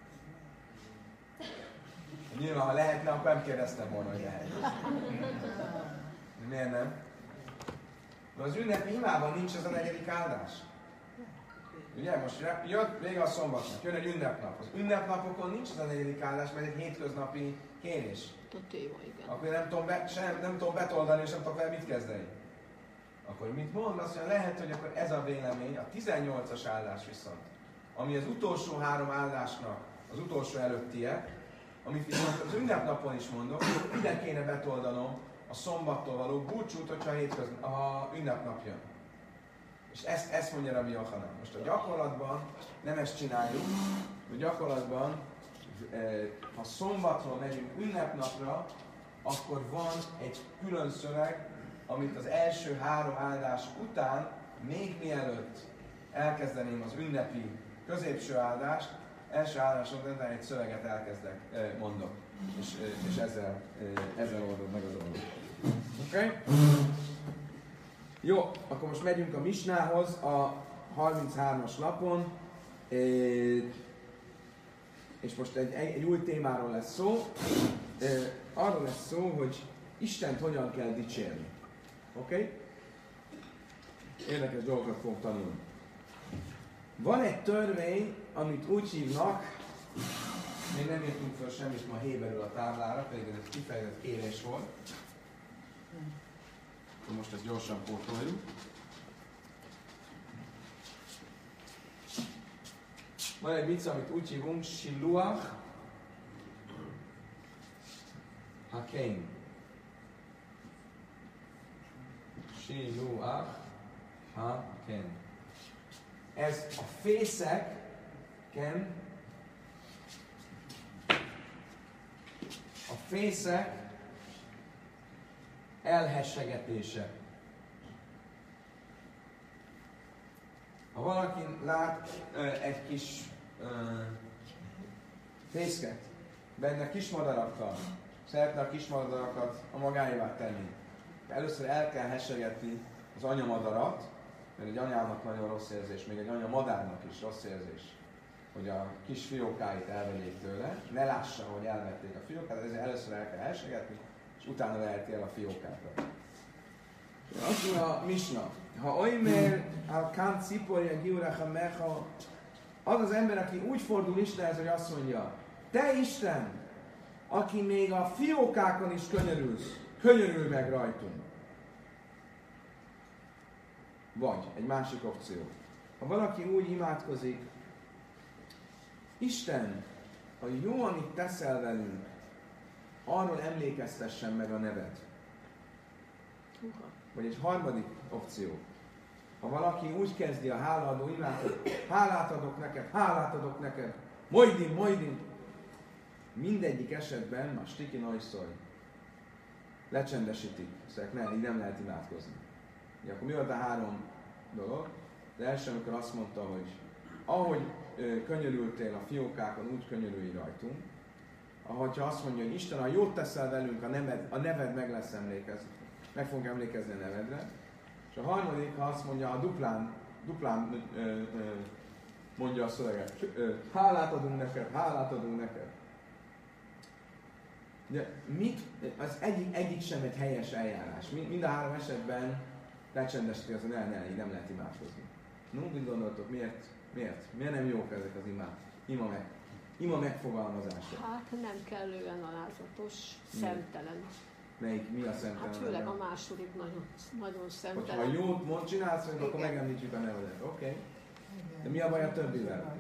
Nyilván, ha lehetne, akkor nem kérdeztem volna, hogy lehet. Miért nem? De az ünnepi imában nincs ez a negyedik áldás. Ugye most jött vége a szombatnak, jön egy ünnepnap. Az ünnepnapokon nincs az a negyedik áldás, mert egy hétköznapi kérés. A téma, igen. Akkor nem tudom, be, sem, nem tudom betoldani, és nem tudok vele mit kezdeni. Akkor mit mond? Azt mondja, lehet, hogy akkor ez a vélemény, a tizennyolcas áldás viszont, ami az utolsó három áldásnak az utolsó előttiek, amit viszont az ünnepnapon is mondok, ide kéne betoldanom a szombattól való búcsút, hogyha a, hétköz, a ünnepnap jön. És ezt, ezt mondja Rabbi Yochanan. Most a gyakorlatban nem ezt csináljuk, a gyakorlatban, ha szombatról megyünk ünnepnapra, akkor van egy külön szöveg, amit az első három áldás után, még mielőtt elkezdeném az ünnepi középső áldást, első áldáson után egy szöveget elkezdek, mondok, és, és ezzel, ezzel oldod meg a dolgot. Oké? Okay? Jó, akkor most megyünk a Misnához a harmincháromas lapon, és most egy, egy új témáról lesz szó. Arról lesz szó, hogy Istent hogyan kell dicsérni. Oké? Okay? Érdekes dolgokat fogunk tanulni. Van egy törvény, amit úgy hívnak, még nem írtunk fel semmit ma héberül a táblára, pedig ez egy kifejezett kérés volt. Most ezt gyorsan pótoljuk. Van egy vicc, amit úgy hívunk, Shiluach Hakeim. Shiluach Hakeim. Ez a fészeken, a fészek elhessegetése. Ha valaki lát ö, egy kis ö, fészket, benne kismadarakkal, szeretne a kismadarakat a magáévá tenni. Először el kell hessegetni az anyamadarat, mert egy anyának nagyon rossz érzés, még egy anyamadárnak is rossz érzés, hogy a kis fiókáit elvegyék tőle, ne lássa, hogy elvették a fiókát, ezért először el kell hessegetni, és utána veheti el a fiókákat. Azt mondja a Misna, ha olymer al kán ciporja giurecha mecha, az az ember, aki úgy fordul Istenhez, hogy azt mondja, te Isten, aki még a fiókákon is könyörülsz, könyörülj meg rajtunk. Vagy egy másik opció. Ha valaki úgy imádkozik, Isten, a jó, amit teszel velünk, arról emlékeztessen meg a neved. Vagy egy harmadik opció. Ha valaki úgy kezdi a hálaadó imádkozást, hálát adok neked, hálát adok neked, mojdin, mojdin, mindegyik esetben a stiki nagyszor lecsendesítik, szóval ne, így nem lehet imádkozni. Ja, akkor mi volt a három dolog? De első, amikor azt mondta, hogy ahogy ö, könyörültél a fiókákon, úgy könyörülj rajtunk. Ahogyha azt mondja, hogy Isten, ha jót teszel velünk, a neved, a neved meg lesz emlékezni. Meg fogunk emlékezni a nevedre. És a harmadik, ha azt mondja, a duplán, duplán ö, ö, mondja a szöveget. Ö, hálát adunk neked, hálát adunk neked. De mit, az egyik, egyik sem egy helyes eljárás. Mind a három esetben lecsendesítik azt, hogy ne, ne, így nem lehet imádkozni. No, mit gondoltok, miért, miért? Miért nem jók ezek az imád? Ima meg. Ima megfogalmazása. Hát nem kellően alázatos, szemtelen. Melyik, mi a szemtelen? Hát főleg a második nagyon, nagyon szemtelen. Ha jót mond, csinálsz, hogy akkor megemlítjük a nevedet. Oké. Okay. De mi a baj a többivel?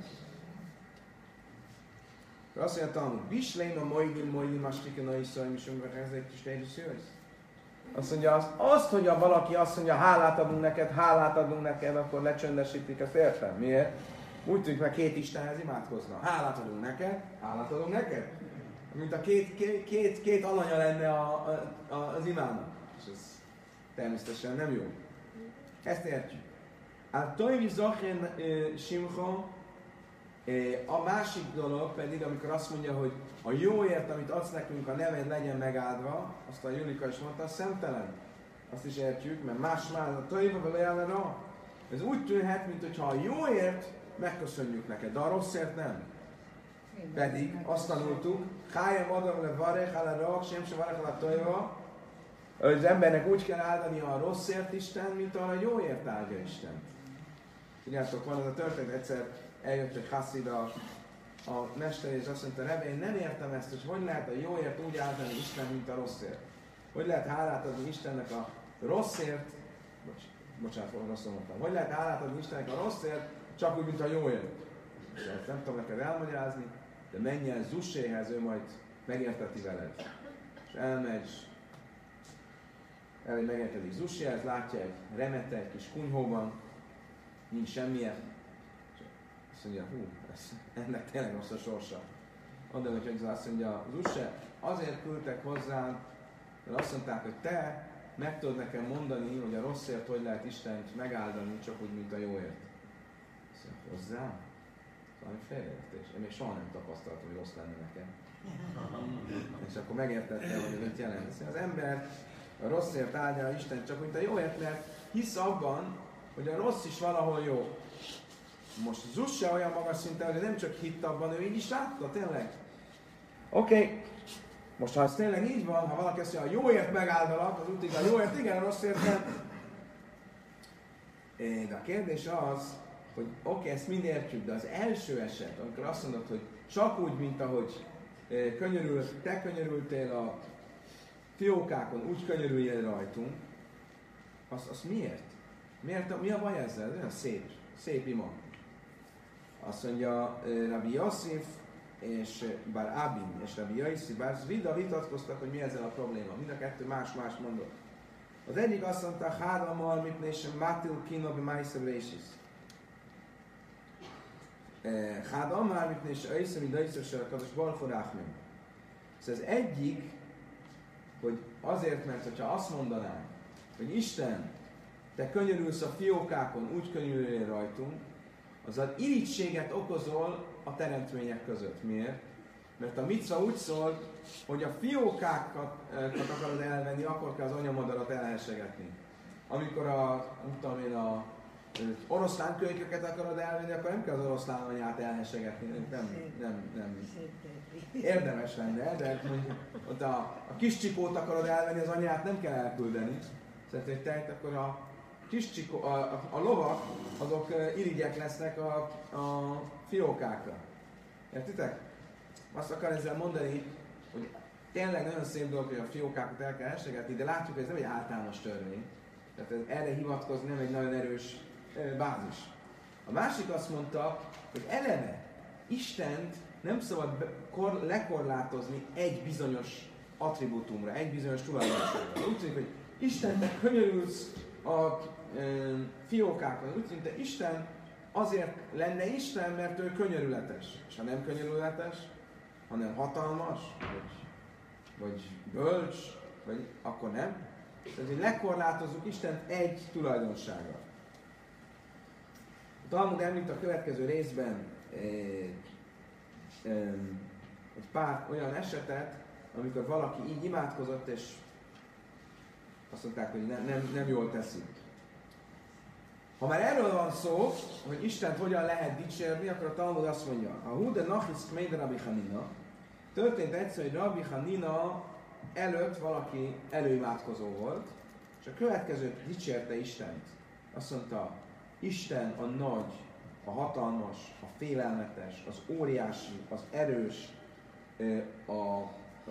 Azt mondja, tanul, Bislém a mojdin, mojdin, másik a iszajm, és önben ez egy kis tényleg. Azt mondja, azt, azt, hogy a valaki azt mondja, hálát adunk neked, hálát adunk neked, akkor lecsöndesítik, ezt értem. Miért? Úgy tűnik, mert két Istenhez imádkozna. Hálát adunk neked, hálát adunk neked. Mint a két, két, két, két alanya lenne a, a, a, az imának. És ez természetesen nem jó. Ezt értjük. A Toivi Zochen Simcha, a másik dolog pedig, amikor azt mondja, hogy a jóért, amit adsz nekünk, a neved legyen megáldva, azt a Julika is mondta, szemtelen. Azt is értjük, mert más már a Toiva vele ez úgy tűnhet, mintha a jóért megköszönjük neked, de a rosszért nem. Pedig azt tanultuk, Hája vadam le varech ala rak, sem se varech ala Toiva, az embernek úgy kell áldani a rosszért Isten, mint a jóért áldja Isten. Tudjátok, van az a történet, egyszer eljött egy haszid a, a mester, és azt mondta, Rebbe, én nem értem ezt, hogy hogy lehet a jóért úgy áldani Isten, mint a rosszért. Hogy lehet hálát adni Istennek a rosszért, bocs, bocsánat, rosszul mondtam, hogy lehet hálát adni Istennek a rosszért, csak úgy, mint a jóért. Ezt nem tudom neked elmagyarázni, de menj el Zusséhez, ő majd megérteti veled. És elmegy, elmegy megértetik Zusséhez, látja egy remete, egy kis kunyhóban, nincs semmilyen. És azt mondja, hú, ez, ennek tényleg rossz a sorsa. Mondom, hogy azt mondja, Zussé, azért küldtek hozzám, mert azt mondták, hogy te meg tudod nekem mondani, hogy a rosszért hogy lehet Istent megáldani, csak úgy, mint a jóért. Azt mondja, hozzám? Valami félreértés. Én még soha nem tapasztaltam, hogy rossz lenne nekem. És akkor megértettem, hogy mit jelent. Az ember a rosszért áldja Isten csak mint a jóért, mert hisz abban, hogy a rossz is valahol jó. Most Zusse olyan magas szinten, hogy nem csak hitt abban, ő így is látta, tényleg. Oké, okay. Most ha ez tényleg így van, ha valaki azt mondja, a jóért megáldalak, az útig a jóért, igen, a rosszért nem. De a kérdés az, hogy oké, okay, ezt mind értjük, de az első eset, amikor azt mondod, hogy csak úgy, mint ahogy könyörül, te könyörültél a fiókákon, úgy könyörüljél rajtunk, az, az miért? Miért? Mi a baj ezzel? Ez olyan szép, szép ima. Azt mondja Rabbi Yosif és Bar Abin és Rabbi Yosif, bár Zvida vitatkoztak, hogy mi ezzel a probléma. Mind a kettő más-más mondott. Az egyik azt mondta, Hádamal, mipnésem, Mátil Kino, Bemaiszem Résis. Hádamal, mipnésem, Aiszem, Idaiszem, Kados Barchorákmen. Szóval az egyik, hogy azért, mert hogyha azt mondanánk, hogy Isten, te könyörülsz a fiókákon, úgy könyörüljél rajtunk, azzal irítséget okozol a teremtmények között. Miért? Mert a micva úgy szól, hogy a fiókákat akarod elvenni, akkor kell az anyamadarat elhessegetni. Amikor a, nem tudom én, a oroszlán kölyköket akarod elvenni, akkor nem kell az oroszlán anyát elhessegetni. Nem, nem, nem. Érdemes lenne, de mondjuk, ott a, a kis csikót akarod elvenni, az anyát nem kell elküldeni. Szóval, hogy te, akkor a kis csikó, a, a, a lovak, azok uh, irigyek lesznek a, a fiókákra. Értitek? Azt akar ezzel mondani, hogy tényleg nagyon szép dolog, hogy a fiókákat el kell essegetni, de látjuk, hogy ez nem egy általános törvény. Tehát erre hivatkozni nem egy nagyon erős uh, bázis. A másik azt mondta, hogy eleve Istent nem szabad be, kor, lekorlátozni egy bizonyos attribútumra, egy bizonyos tulajdonságra. Úgy tűnik, hogy Isten, te könyörülsz a e, fiókákon. Úgy tűnik, hogy Isten azért lenne Isten, mert ő könyörületes. És ha nem könyörületes, hanem hatalmas, vagy, vagy bölcs, vagy akkor nem. Tehát, hogy lekorlátozzuk Istent egy tulajdonságra. A Talmud említ a következő részben e, e, egy pár olyan esetet, amikor valaki így imádkozott, és azt mondták, hogy ne, nem, nem jól teszik. Ha már erről van szó, hogy Istent hogyan lehet dicsérni, akkor a Talmud azt mondja, a Hu de Nachis Kmeid Rabbi Hanina, történt egyszer, hogy Rabbi Hanina előtt valaki előimádkozó volt, és a következő dicsérte Istent. Azt mondta, Isten a nagy, a hatalmas, a félelmetes, az óriási, az erős, a, a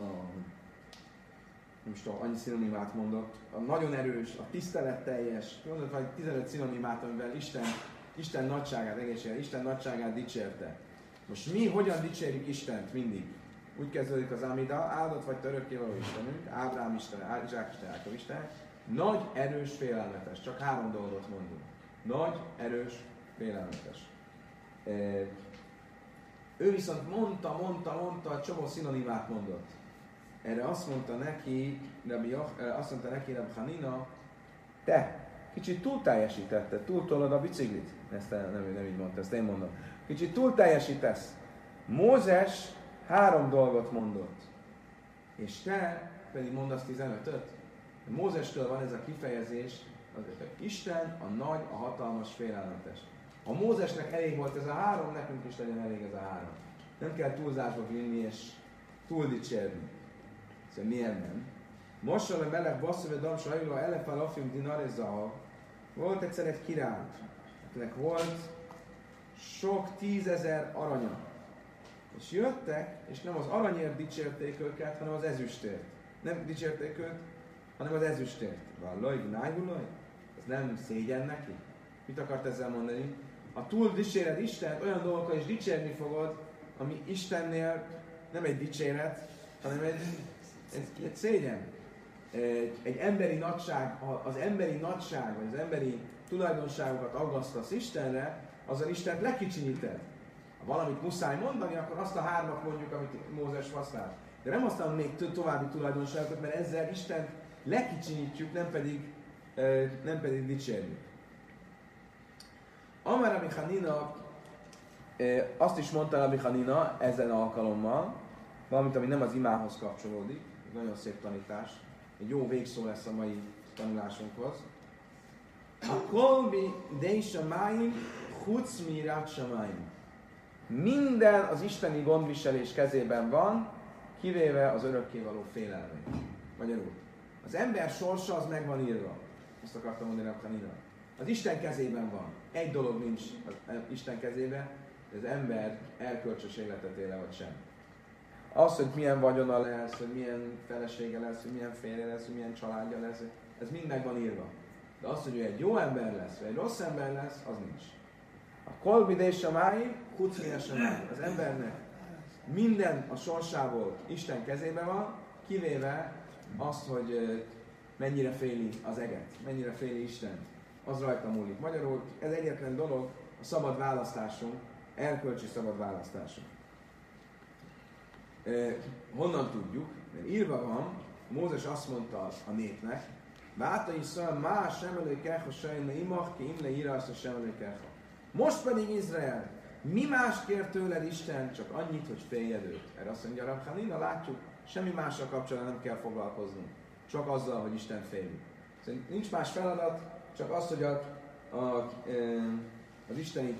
nem is tudom, annyi szinonimát mondott, a nagyon erős, a tiszteletteljes, mondott vagy tizenöt szinonimát, amivel Isten, Isten nagyságát, egészséggel, Isten nagyságát dicsérte. Most mi hogyan dicsérjük Istent mindig? Úgy kezdődik az Amida, áldott vagy te örökkévaló Istenünk, Ábrám Isten, Izsák Isten, Jákob Isten, nagy, erős, félelmetes. Csak három dolgot mondunk. Nagy, erős, félelmetes. E, ő viszont mondta, mondta, mondta, csomó szinonimát mondott. Erre azt mondta neki, Rabbi, azt mondta neki Rabbi Hanina, te kicsit túl teljesítetted, túl tolod a biciklit. Ezt nem, nem így mondta, ezt én mondom. Kicsit túl teljesítesz. Mózes három dolgot mondott, és te pedig mondasz tizenötöt. Mózestől van ez a kifejezés, az Isten a nagy, a hatalmas, félelmetes. Ha Mózesnek elég volt ez a három, nekünk is legyen elég ez a három. Nem kell túlzásba vinni és túl dicsérni. Szóval miért nem? Mosol a meleg basszöve damsa hajló elefál afim dinarezzaha. Volt egyszer egy király. Ennek volt sok tízezer aranya. És jöttek, és nem az aranyért dicsérték őket, hanem az ezüstért. Nem dicsérték őt, hanem az ezüstért. Vallaj, nájulaj? Ez nem szégyen neki? Mit akart ezzel mondani? Ha túl dicséred Istent, olyan dolgokkal is dicsérni fogod, ami Istennél nem egy dicséret, hanem egy, egy, egy szégyen. Egy, egy emberi nagyság, az emberi nagyság, vagy az emberi tulajdonságokat aggasztasz Istenre, azzal Istent lekicsinyíted. Ha valamit muszáj mondani, akkor azt a hármat mondjuk, amit Mózes használt. De nem használom még további tulajdonságokat, mert ezzel Istent lekicsinyítjük, nem pedig, nem pedig dicsérjük. Amár Rabbi Hanina, azt is mondta Rabbi Hanina ezen alkalommal, valamit, ami nem az imához kapcsolódik, nagyon szép tanítás, egy jó végszó lesz a mai tanulásunkhoz. A kolbi dei shamayim chutz mirat shamayim. Minden az isteni gondviselés kezében van, kivéve az örökkévaló félelmét. Magyarul. Az ember sorsa az meg van írva. Azt akartam mondani a Hanina. Az Isten kezében van. Egy dolog nincs az Isten kezében, az ember erkölcsös életet éle vagy sem. Az, hogy milyen vagyona lesz, hogy milyen felesége lesz, hogy milyen férje lesz, hogy milyen családja lesz, ez mind meg van írva. De az, hogy ő egy jó ember lesz, vagy egy rossz ember lesz, az nincs. A kolbidés a máim, kucmiás a máim. Az embernek minden a sorsából Isten kezében van, kivéve azt, hogy mennyire féli az eget, mennyire féli Istent. Az rajta múlik. Magyarul ez egyetlen dolog, a szabad választásunk, erkölcsi szabad választásunk. Eh, honnan tudjuk? Mert írva van, Mózes azt mondta a népnek, Váta Iszrael, más sem előkeha sajna imach, ki imle írja azt a sem előkeha. Most pedig Izrael, mi más kér tőled Isten, csak annyit, hogy féljed őt. Erre azt mondja Rabbi Hanina, látjuk, semmi mással kapcsolatban nem kell foglalkoznunk. Csak azzal, hogy Isten féljük. Szóval nincs más feladat, csak az, hogy a, a, az isteni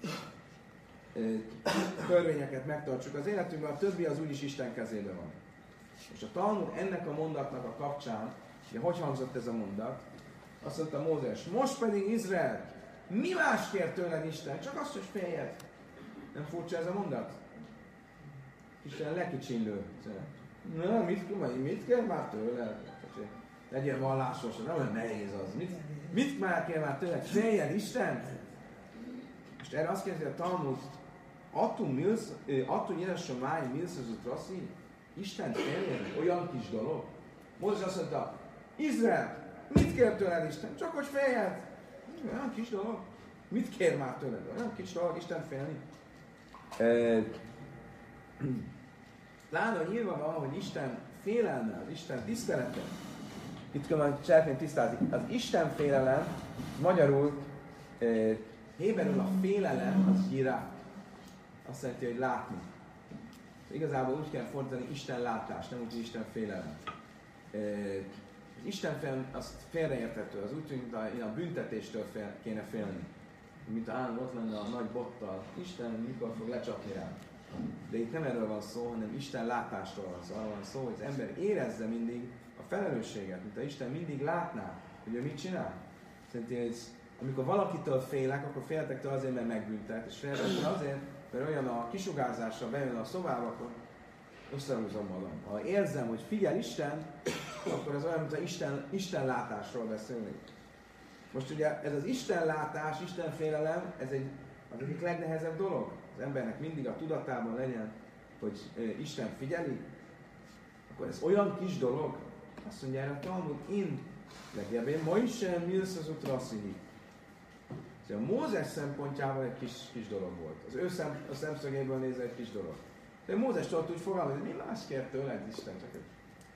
törvényeket megtartsuk az életünkben, a többi az úgyis Isten kezében van. És a Talmud ennek a mondatnak a kapcsán, ugye hogy hangzott ez a mondat? Azt mondta Mózes, most pedig Izrael, mi más kér tőled Isten? Csak azt, hogy féljed. Nem furcsa ez a mondat? Isten lekicsinlő. Na, mit, mit kér már tőled? Legyél vallásos, nem olyan nehéz az. Mit, mit már kér már tőled? Féljed Istent? És erre azt kérdezi a Talmud, Atu Jézus a máj milszözött rasszi? Isten féljed? Olyan kis dolog? Mózes azt mondta, Izrael, mit kér tőled Isten? Csak hogy féljed. Olyan kis dolog. Mit kér már tőled? Olyan kis dolog Isten félni. Pláne, hogy írva van, hogy Isten félelme, az Isten tisztelete. Itt különben szeretném tisztázni. Az Isten félelem, magyarul eh, héberül a félelem, az hírá. Azt jelenti, hogy látni. Igazából úgy kell fordítani Isten látás, nem úgy, hogy Isten félelem. Eh, az Isten félelem, az félreérthető, az úgy tűnik, mint a, a büntetéstől fél, kéne félni. Mint állandó ott lenne a nagy bottal. Isten mikor fog lecsapni rá. De itt nem erről van szó, hanem Isten látásról van szó. Arról van szó, hogy az ember érezze mindig a felelősséget, mint a Isten mindig látná, hogy ő mit csinál. Szerintem, hogy amikor valakitől félek, akkor féltektől azért, mert megbüntet, és féltektől azért, mert olyan a kisugárzással bejön a szobába, akkor összehúzom magam. Ha érzem, hogy figyel Isten, akkor az olyan, mint a Isten, Isten látásról beszélnék. Most ugye ez az Isten látás, Isten félelem, ez egy, az egyik legnehezebb dolog. Az embernek mindig a tudatában legyen, hogy e, Isten figyeli, akkor ez olyan kis dolog, azt mondja erre a Talmud, én legjebb én ma is sem milsz az utraszihi. A Mózes szempontjában egy kis, kis dolog volt. Az ő szem, a szemszögéből nézve egy kis dolog. De Mózes tudott úgy fogalmazni, hogy mi más kér tőled Isten, csak hogy,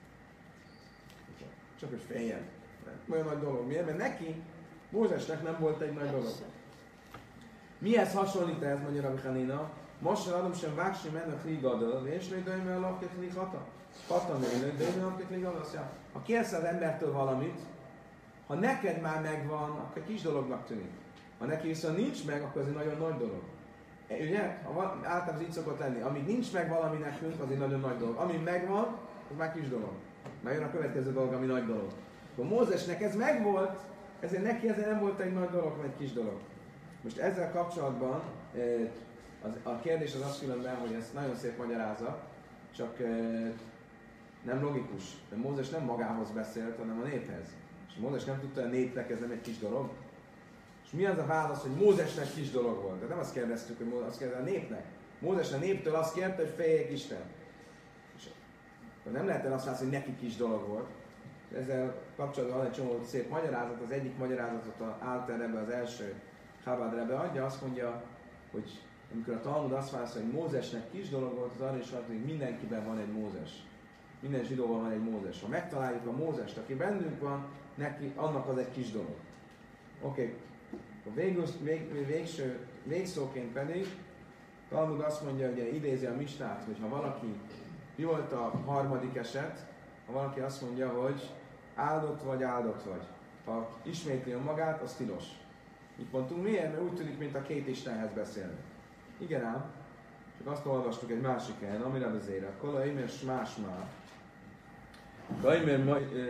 csak hogy féljen. Olyan nagy dolog. Miért? Mert neki, Mózesnek nem volt egy nagy dolog. Mihez hasonlít ez, mondja Rabbi Hanina? Most adom sem vágsi mennek ligadol, és lődőjme a lapket ligata. Patam lődőjme a lapket ligata. Ha kérsz az embertől valamit, ha neked már megvan, akkor kis dolognak tűnik. Ha neki viszont nincs meg, akkor ez egy nagyon nagy dolog. Ugye? Általában az így szokott lenni. Amíg nincs meg valami nekünk, az egy nagyon nagy dolog. Ami megvan, az már kis dolog. Már jön a következő dolog, ami nagy dolog. Akkor Mózesnek ez megvolt, ezért neki ezért nem volt egy nagy dolog, vagy egy kis dolog. Most ezzel kapcsolatban az, a kérdés az az különben, hogy ez nagyon szép magyarázat, csak nem logikus. De Mózes nem magához beszélt, hanem a néphez. És Mózes nem tudta, hogy a népnek ez nem egy kis dolog. És mi az a válasz, hogy Mózesnek kis dolog volt? De nem azt kérdeztük, hogy Mózes, azt kérdezte a népnek. Mózes a néptől azt kérte, hogy féljék Isten. És nem lehet azt látni, hogy neki kis dolog volt. Ezzel kapcsolatban van egy csomó szép magyarázat. Az egyik magyarázatot a Alter Rebbe, az első Chabad Rebbe adja, azt mondja, hogy amikor a Talmud azt válaszol, hogy Mózesnek kis dolog volt, az arra is van, hogy mindenkiben van egy Mózes. Minden zsidóban van egy Mózes. Ha megtaláljuk a Mózest, aki bennünk van, neki, annak az egy kis dolog. Oké. Okay. A végül, vég, végső, végszóként pedig Talmud azt mondja, hogy idézi a Misnát, hogy ha valaki, mi volt a harmadik eset, ha valaki azt mondja, hogy áldott vagy, áldott vagy. Ha ismétli magát, az tilos. Mit mondtunk, miért? Mert úgy tűnik, mint a két Istenhez beszélnek. Igen ám, csak azt olvastuk egy másik helyen, amire bezére. Kolaimer smásmá. Kaimer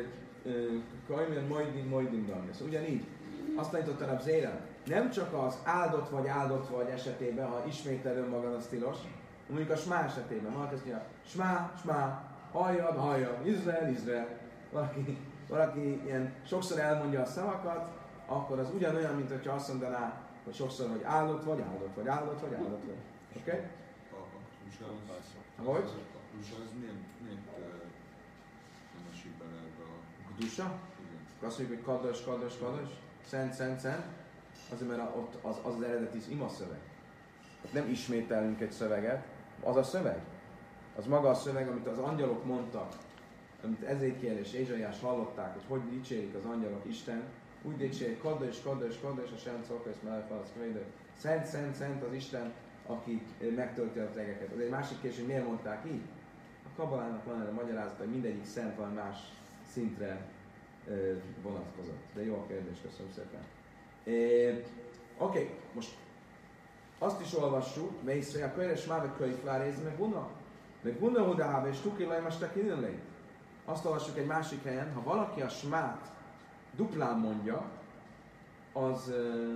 majdin majdin damjasz. Ugyanígy, azt tanította a Zéren, nem csak az áldott vagy áldott vagy esetében, ha ismétled önmagad, az tilos, mondjuk a smá esetében. Valaki azt mondja, smá, smá, halljad, halljad, Izrael, Izrael. Valaki, valaki ilyen sokszor elmondja a szavakat, akkor az ugyanolyan, mint hogyha azt mondaná, hogy sokszor, hogy áldott vagy, áldott vagy, áldott vagy, áldott vagy. Oké? Okay? Hogy? A Kdusa, ez miért, miért nem esik bele ebbe a... Kdusa? Igen. Azt mondjuk, hogy kados, kados, kados, szent, szent, szent, azért, mert ott az az, az eredeti ima szöveg. Nem ismételünk egy szöveget, az a szöveg. Az maga a szöveg, amit az angyalok mondtak, amit Ezékiel és Ézsaiás hallották, hogy hogy dicsérik az angyalok Isten, úgy dicsérik, kados, kados, kados, a Sem Szolkasz Melefalasz Kvédő. Szent, szent, szent az Isten, aki megtölti a tegeket. Az egy másik kérdés, hogy miért mondták így? A Kabalának van erre a magyarázat, hogy mindegyik szent van más szintre ö, vonatkozott. De jó a kérdés, köszönöm szépen. Oké, okay, most azt is olvassuk, mely szó, a könyves máve könyvlárézni, meg buna. Meg buna hudáhába, és tukilaj most tekinülé. Azt olvassuk egy másik helyen, ha valaki a smát duplán mondja, az... Uh,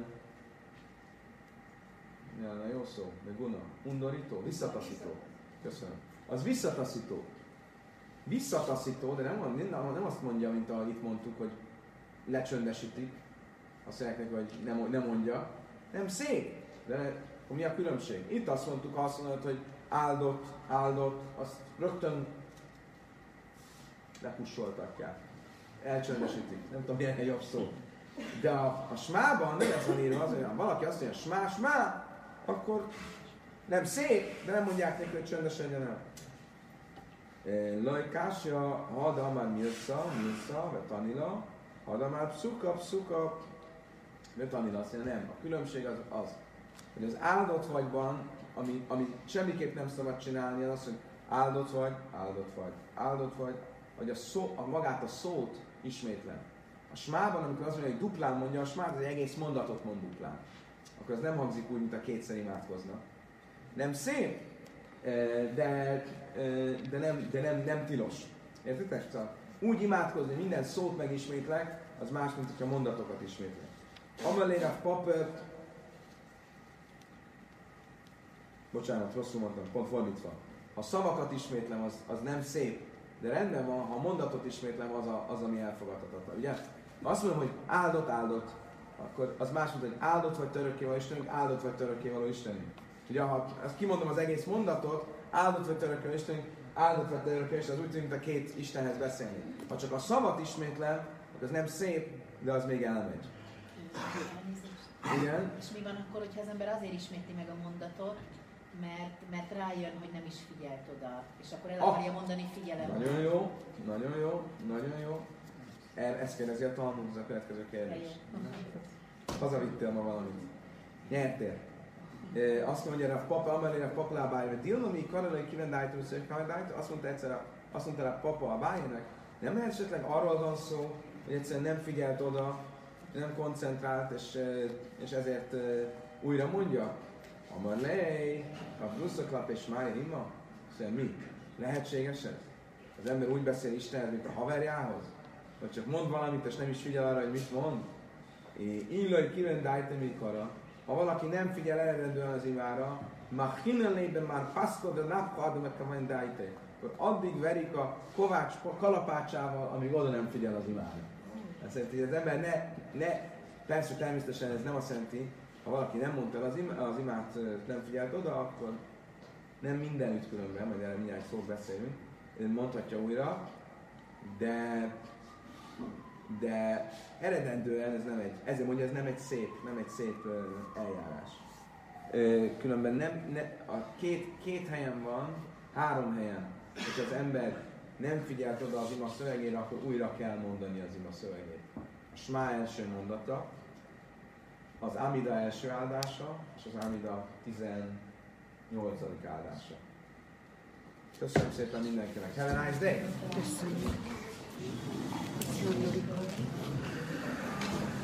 ja, na jó szó, meg guna. Undorító, visszataszító. Köszönöm. Az visszataszító. Visszataszító, de nem, nem, nem azt mondja, mint ahogy itt mondtuk, hogy lecsöndesítik. Azt mondják, hogy nem, nem mondja. Nem szép. De mi a különbség? Itt azt mondtuk, azt mondod, hogy áldott, áldott, azt rögtön lepussoltatják. Elcsöndesítik. Nem tudom, milyen egy jobb szó. De a, a smában nem ez van írva, az, hogy valaki azt mondja, smá, smá, akkor nem szép, de nem mondják neki, hogy csöndesedjen el. Lajkásja, hada már mirca, mirca, ve tanila, hada már pszuka, pszuka, ve tanila. Azt mondja, nem. A különbség az az, hogy az áldott vagyban, ami, ami semmiképp nem szabad csinálni, az az, hogy áldott vagy, áldott vagy, áldott vagy, vagy a, szó, a magát a szót ismétlen. A smában, amikor azt mondja, hogy duplán mondja, a smát az egy egész mondatot mond duplán. Akkor az nem hangzik úgy, mint a kétszer imádkoznak. Nem szép, de, de, nem, de nem, nem tilos. Értitek? Szóval úgy imádkozni, hogy minden szót megismétlek, az más, mint hogyha mondatokat ismétlek. Amelére a papert, bocsánat, rosszul mondtam, pont fordítva. Ha szavakat ismétlem, az, az nem szép. De rendben van, ha mondatot ismétlem, az, a, az ami elfogadhatatlan. Ugye? Ha azt mondom, hogy áldott, áldott, akkor az más, mint hogy áldott vagy törökkévaló Istenünk, áldott vagy törökkévaló Istenünk. Ugye, ha azt kimondom az egész mondatot, áldott vagy törökkévaló Istenünk, áldott vagy törökkévaló Istenünk, az úgy tűnik, mint a két Istenhez beszélni. Ha csak a szavat ismétlem, akkor az nem szép, de az még elmegy. Igen? És mi van akkor, hogyha az ember azért ismétli meg a mondatot, mert, mert rájön, hogy nem is figyelt oda, és akkor el akarja ah, mondani, figyelem. Nagyon jó, nagyon jó, nagyon jó. El, ezt kérdezi a Talmud, az a következő kérdés. Hazavittél ma valamit. Nyertél. E, azt mondja, a papa, amelé a papa lábájára, Dilnomi, karolai kivendájtó, azt mondta egyszer, azt mondta a papa a bájának, nem lehet esetleg arról van szó, hogy egyszerűen nem figyelt oda, nem koncentrált, és, és ezért újra mondja? Amalej, a bruszoklap és mája imma? Szóval mi? Lehetséges ez? Az ember úgy beszél Istenhez, mint a haverjához? Vagy csak mond valamit, és nem is figyel arra, hogy mit mond? Illai kivendájtem ikara. ha valaki nem figyel eredendően az imára, már hinelében már paszkod, de napkad, meg kavendájte, akkor addig verik a kovács kalapácsával, amíg oda nem figyel az imára. Ez jelenti, hogy az ember ne, ne, persze természetesen ez nem azt jelenti, ha valaki nem mondta el az, im- az imát, nem figyelt oda, akkor nem mindenütt különben, majd erre mindjárt szót beszélünk, mondhatja újra, de, de eredendően ez nem egy, ezért mondja, ez nem egy szép, nem egy szép eljárás. Különben nem, ne, a két, két helyen van, három helyen, hogyha az ember nem figyelt oda az ima szövegére, akkor újra kell mondani az ima szövegét. A Smá első mondata, az Amida első áldása, és az Amida tizennyolcadik áldása. Köszönöm szépen mindenkinek. Have a nice day! Köszönjük. Köszönjük.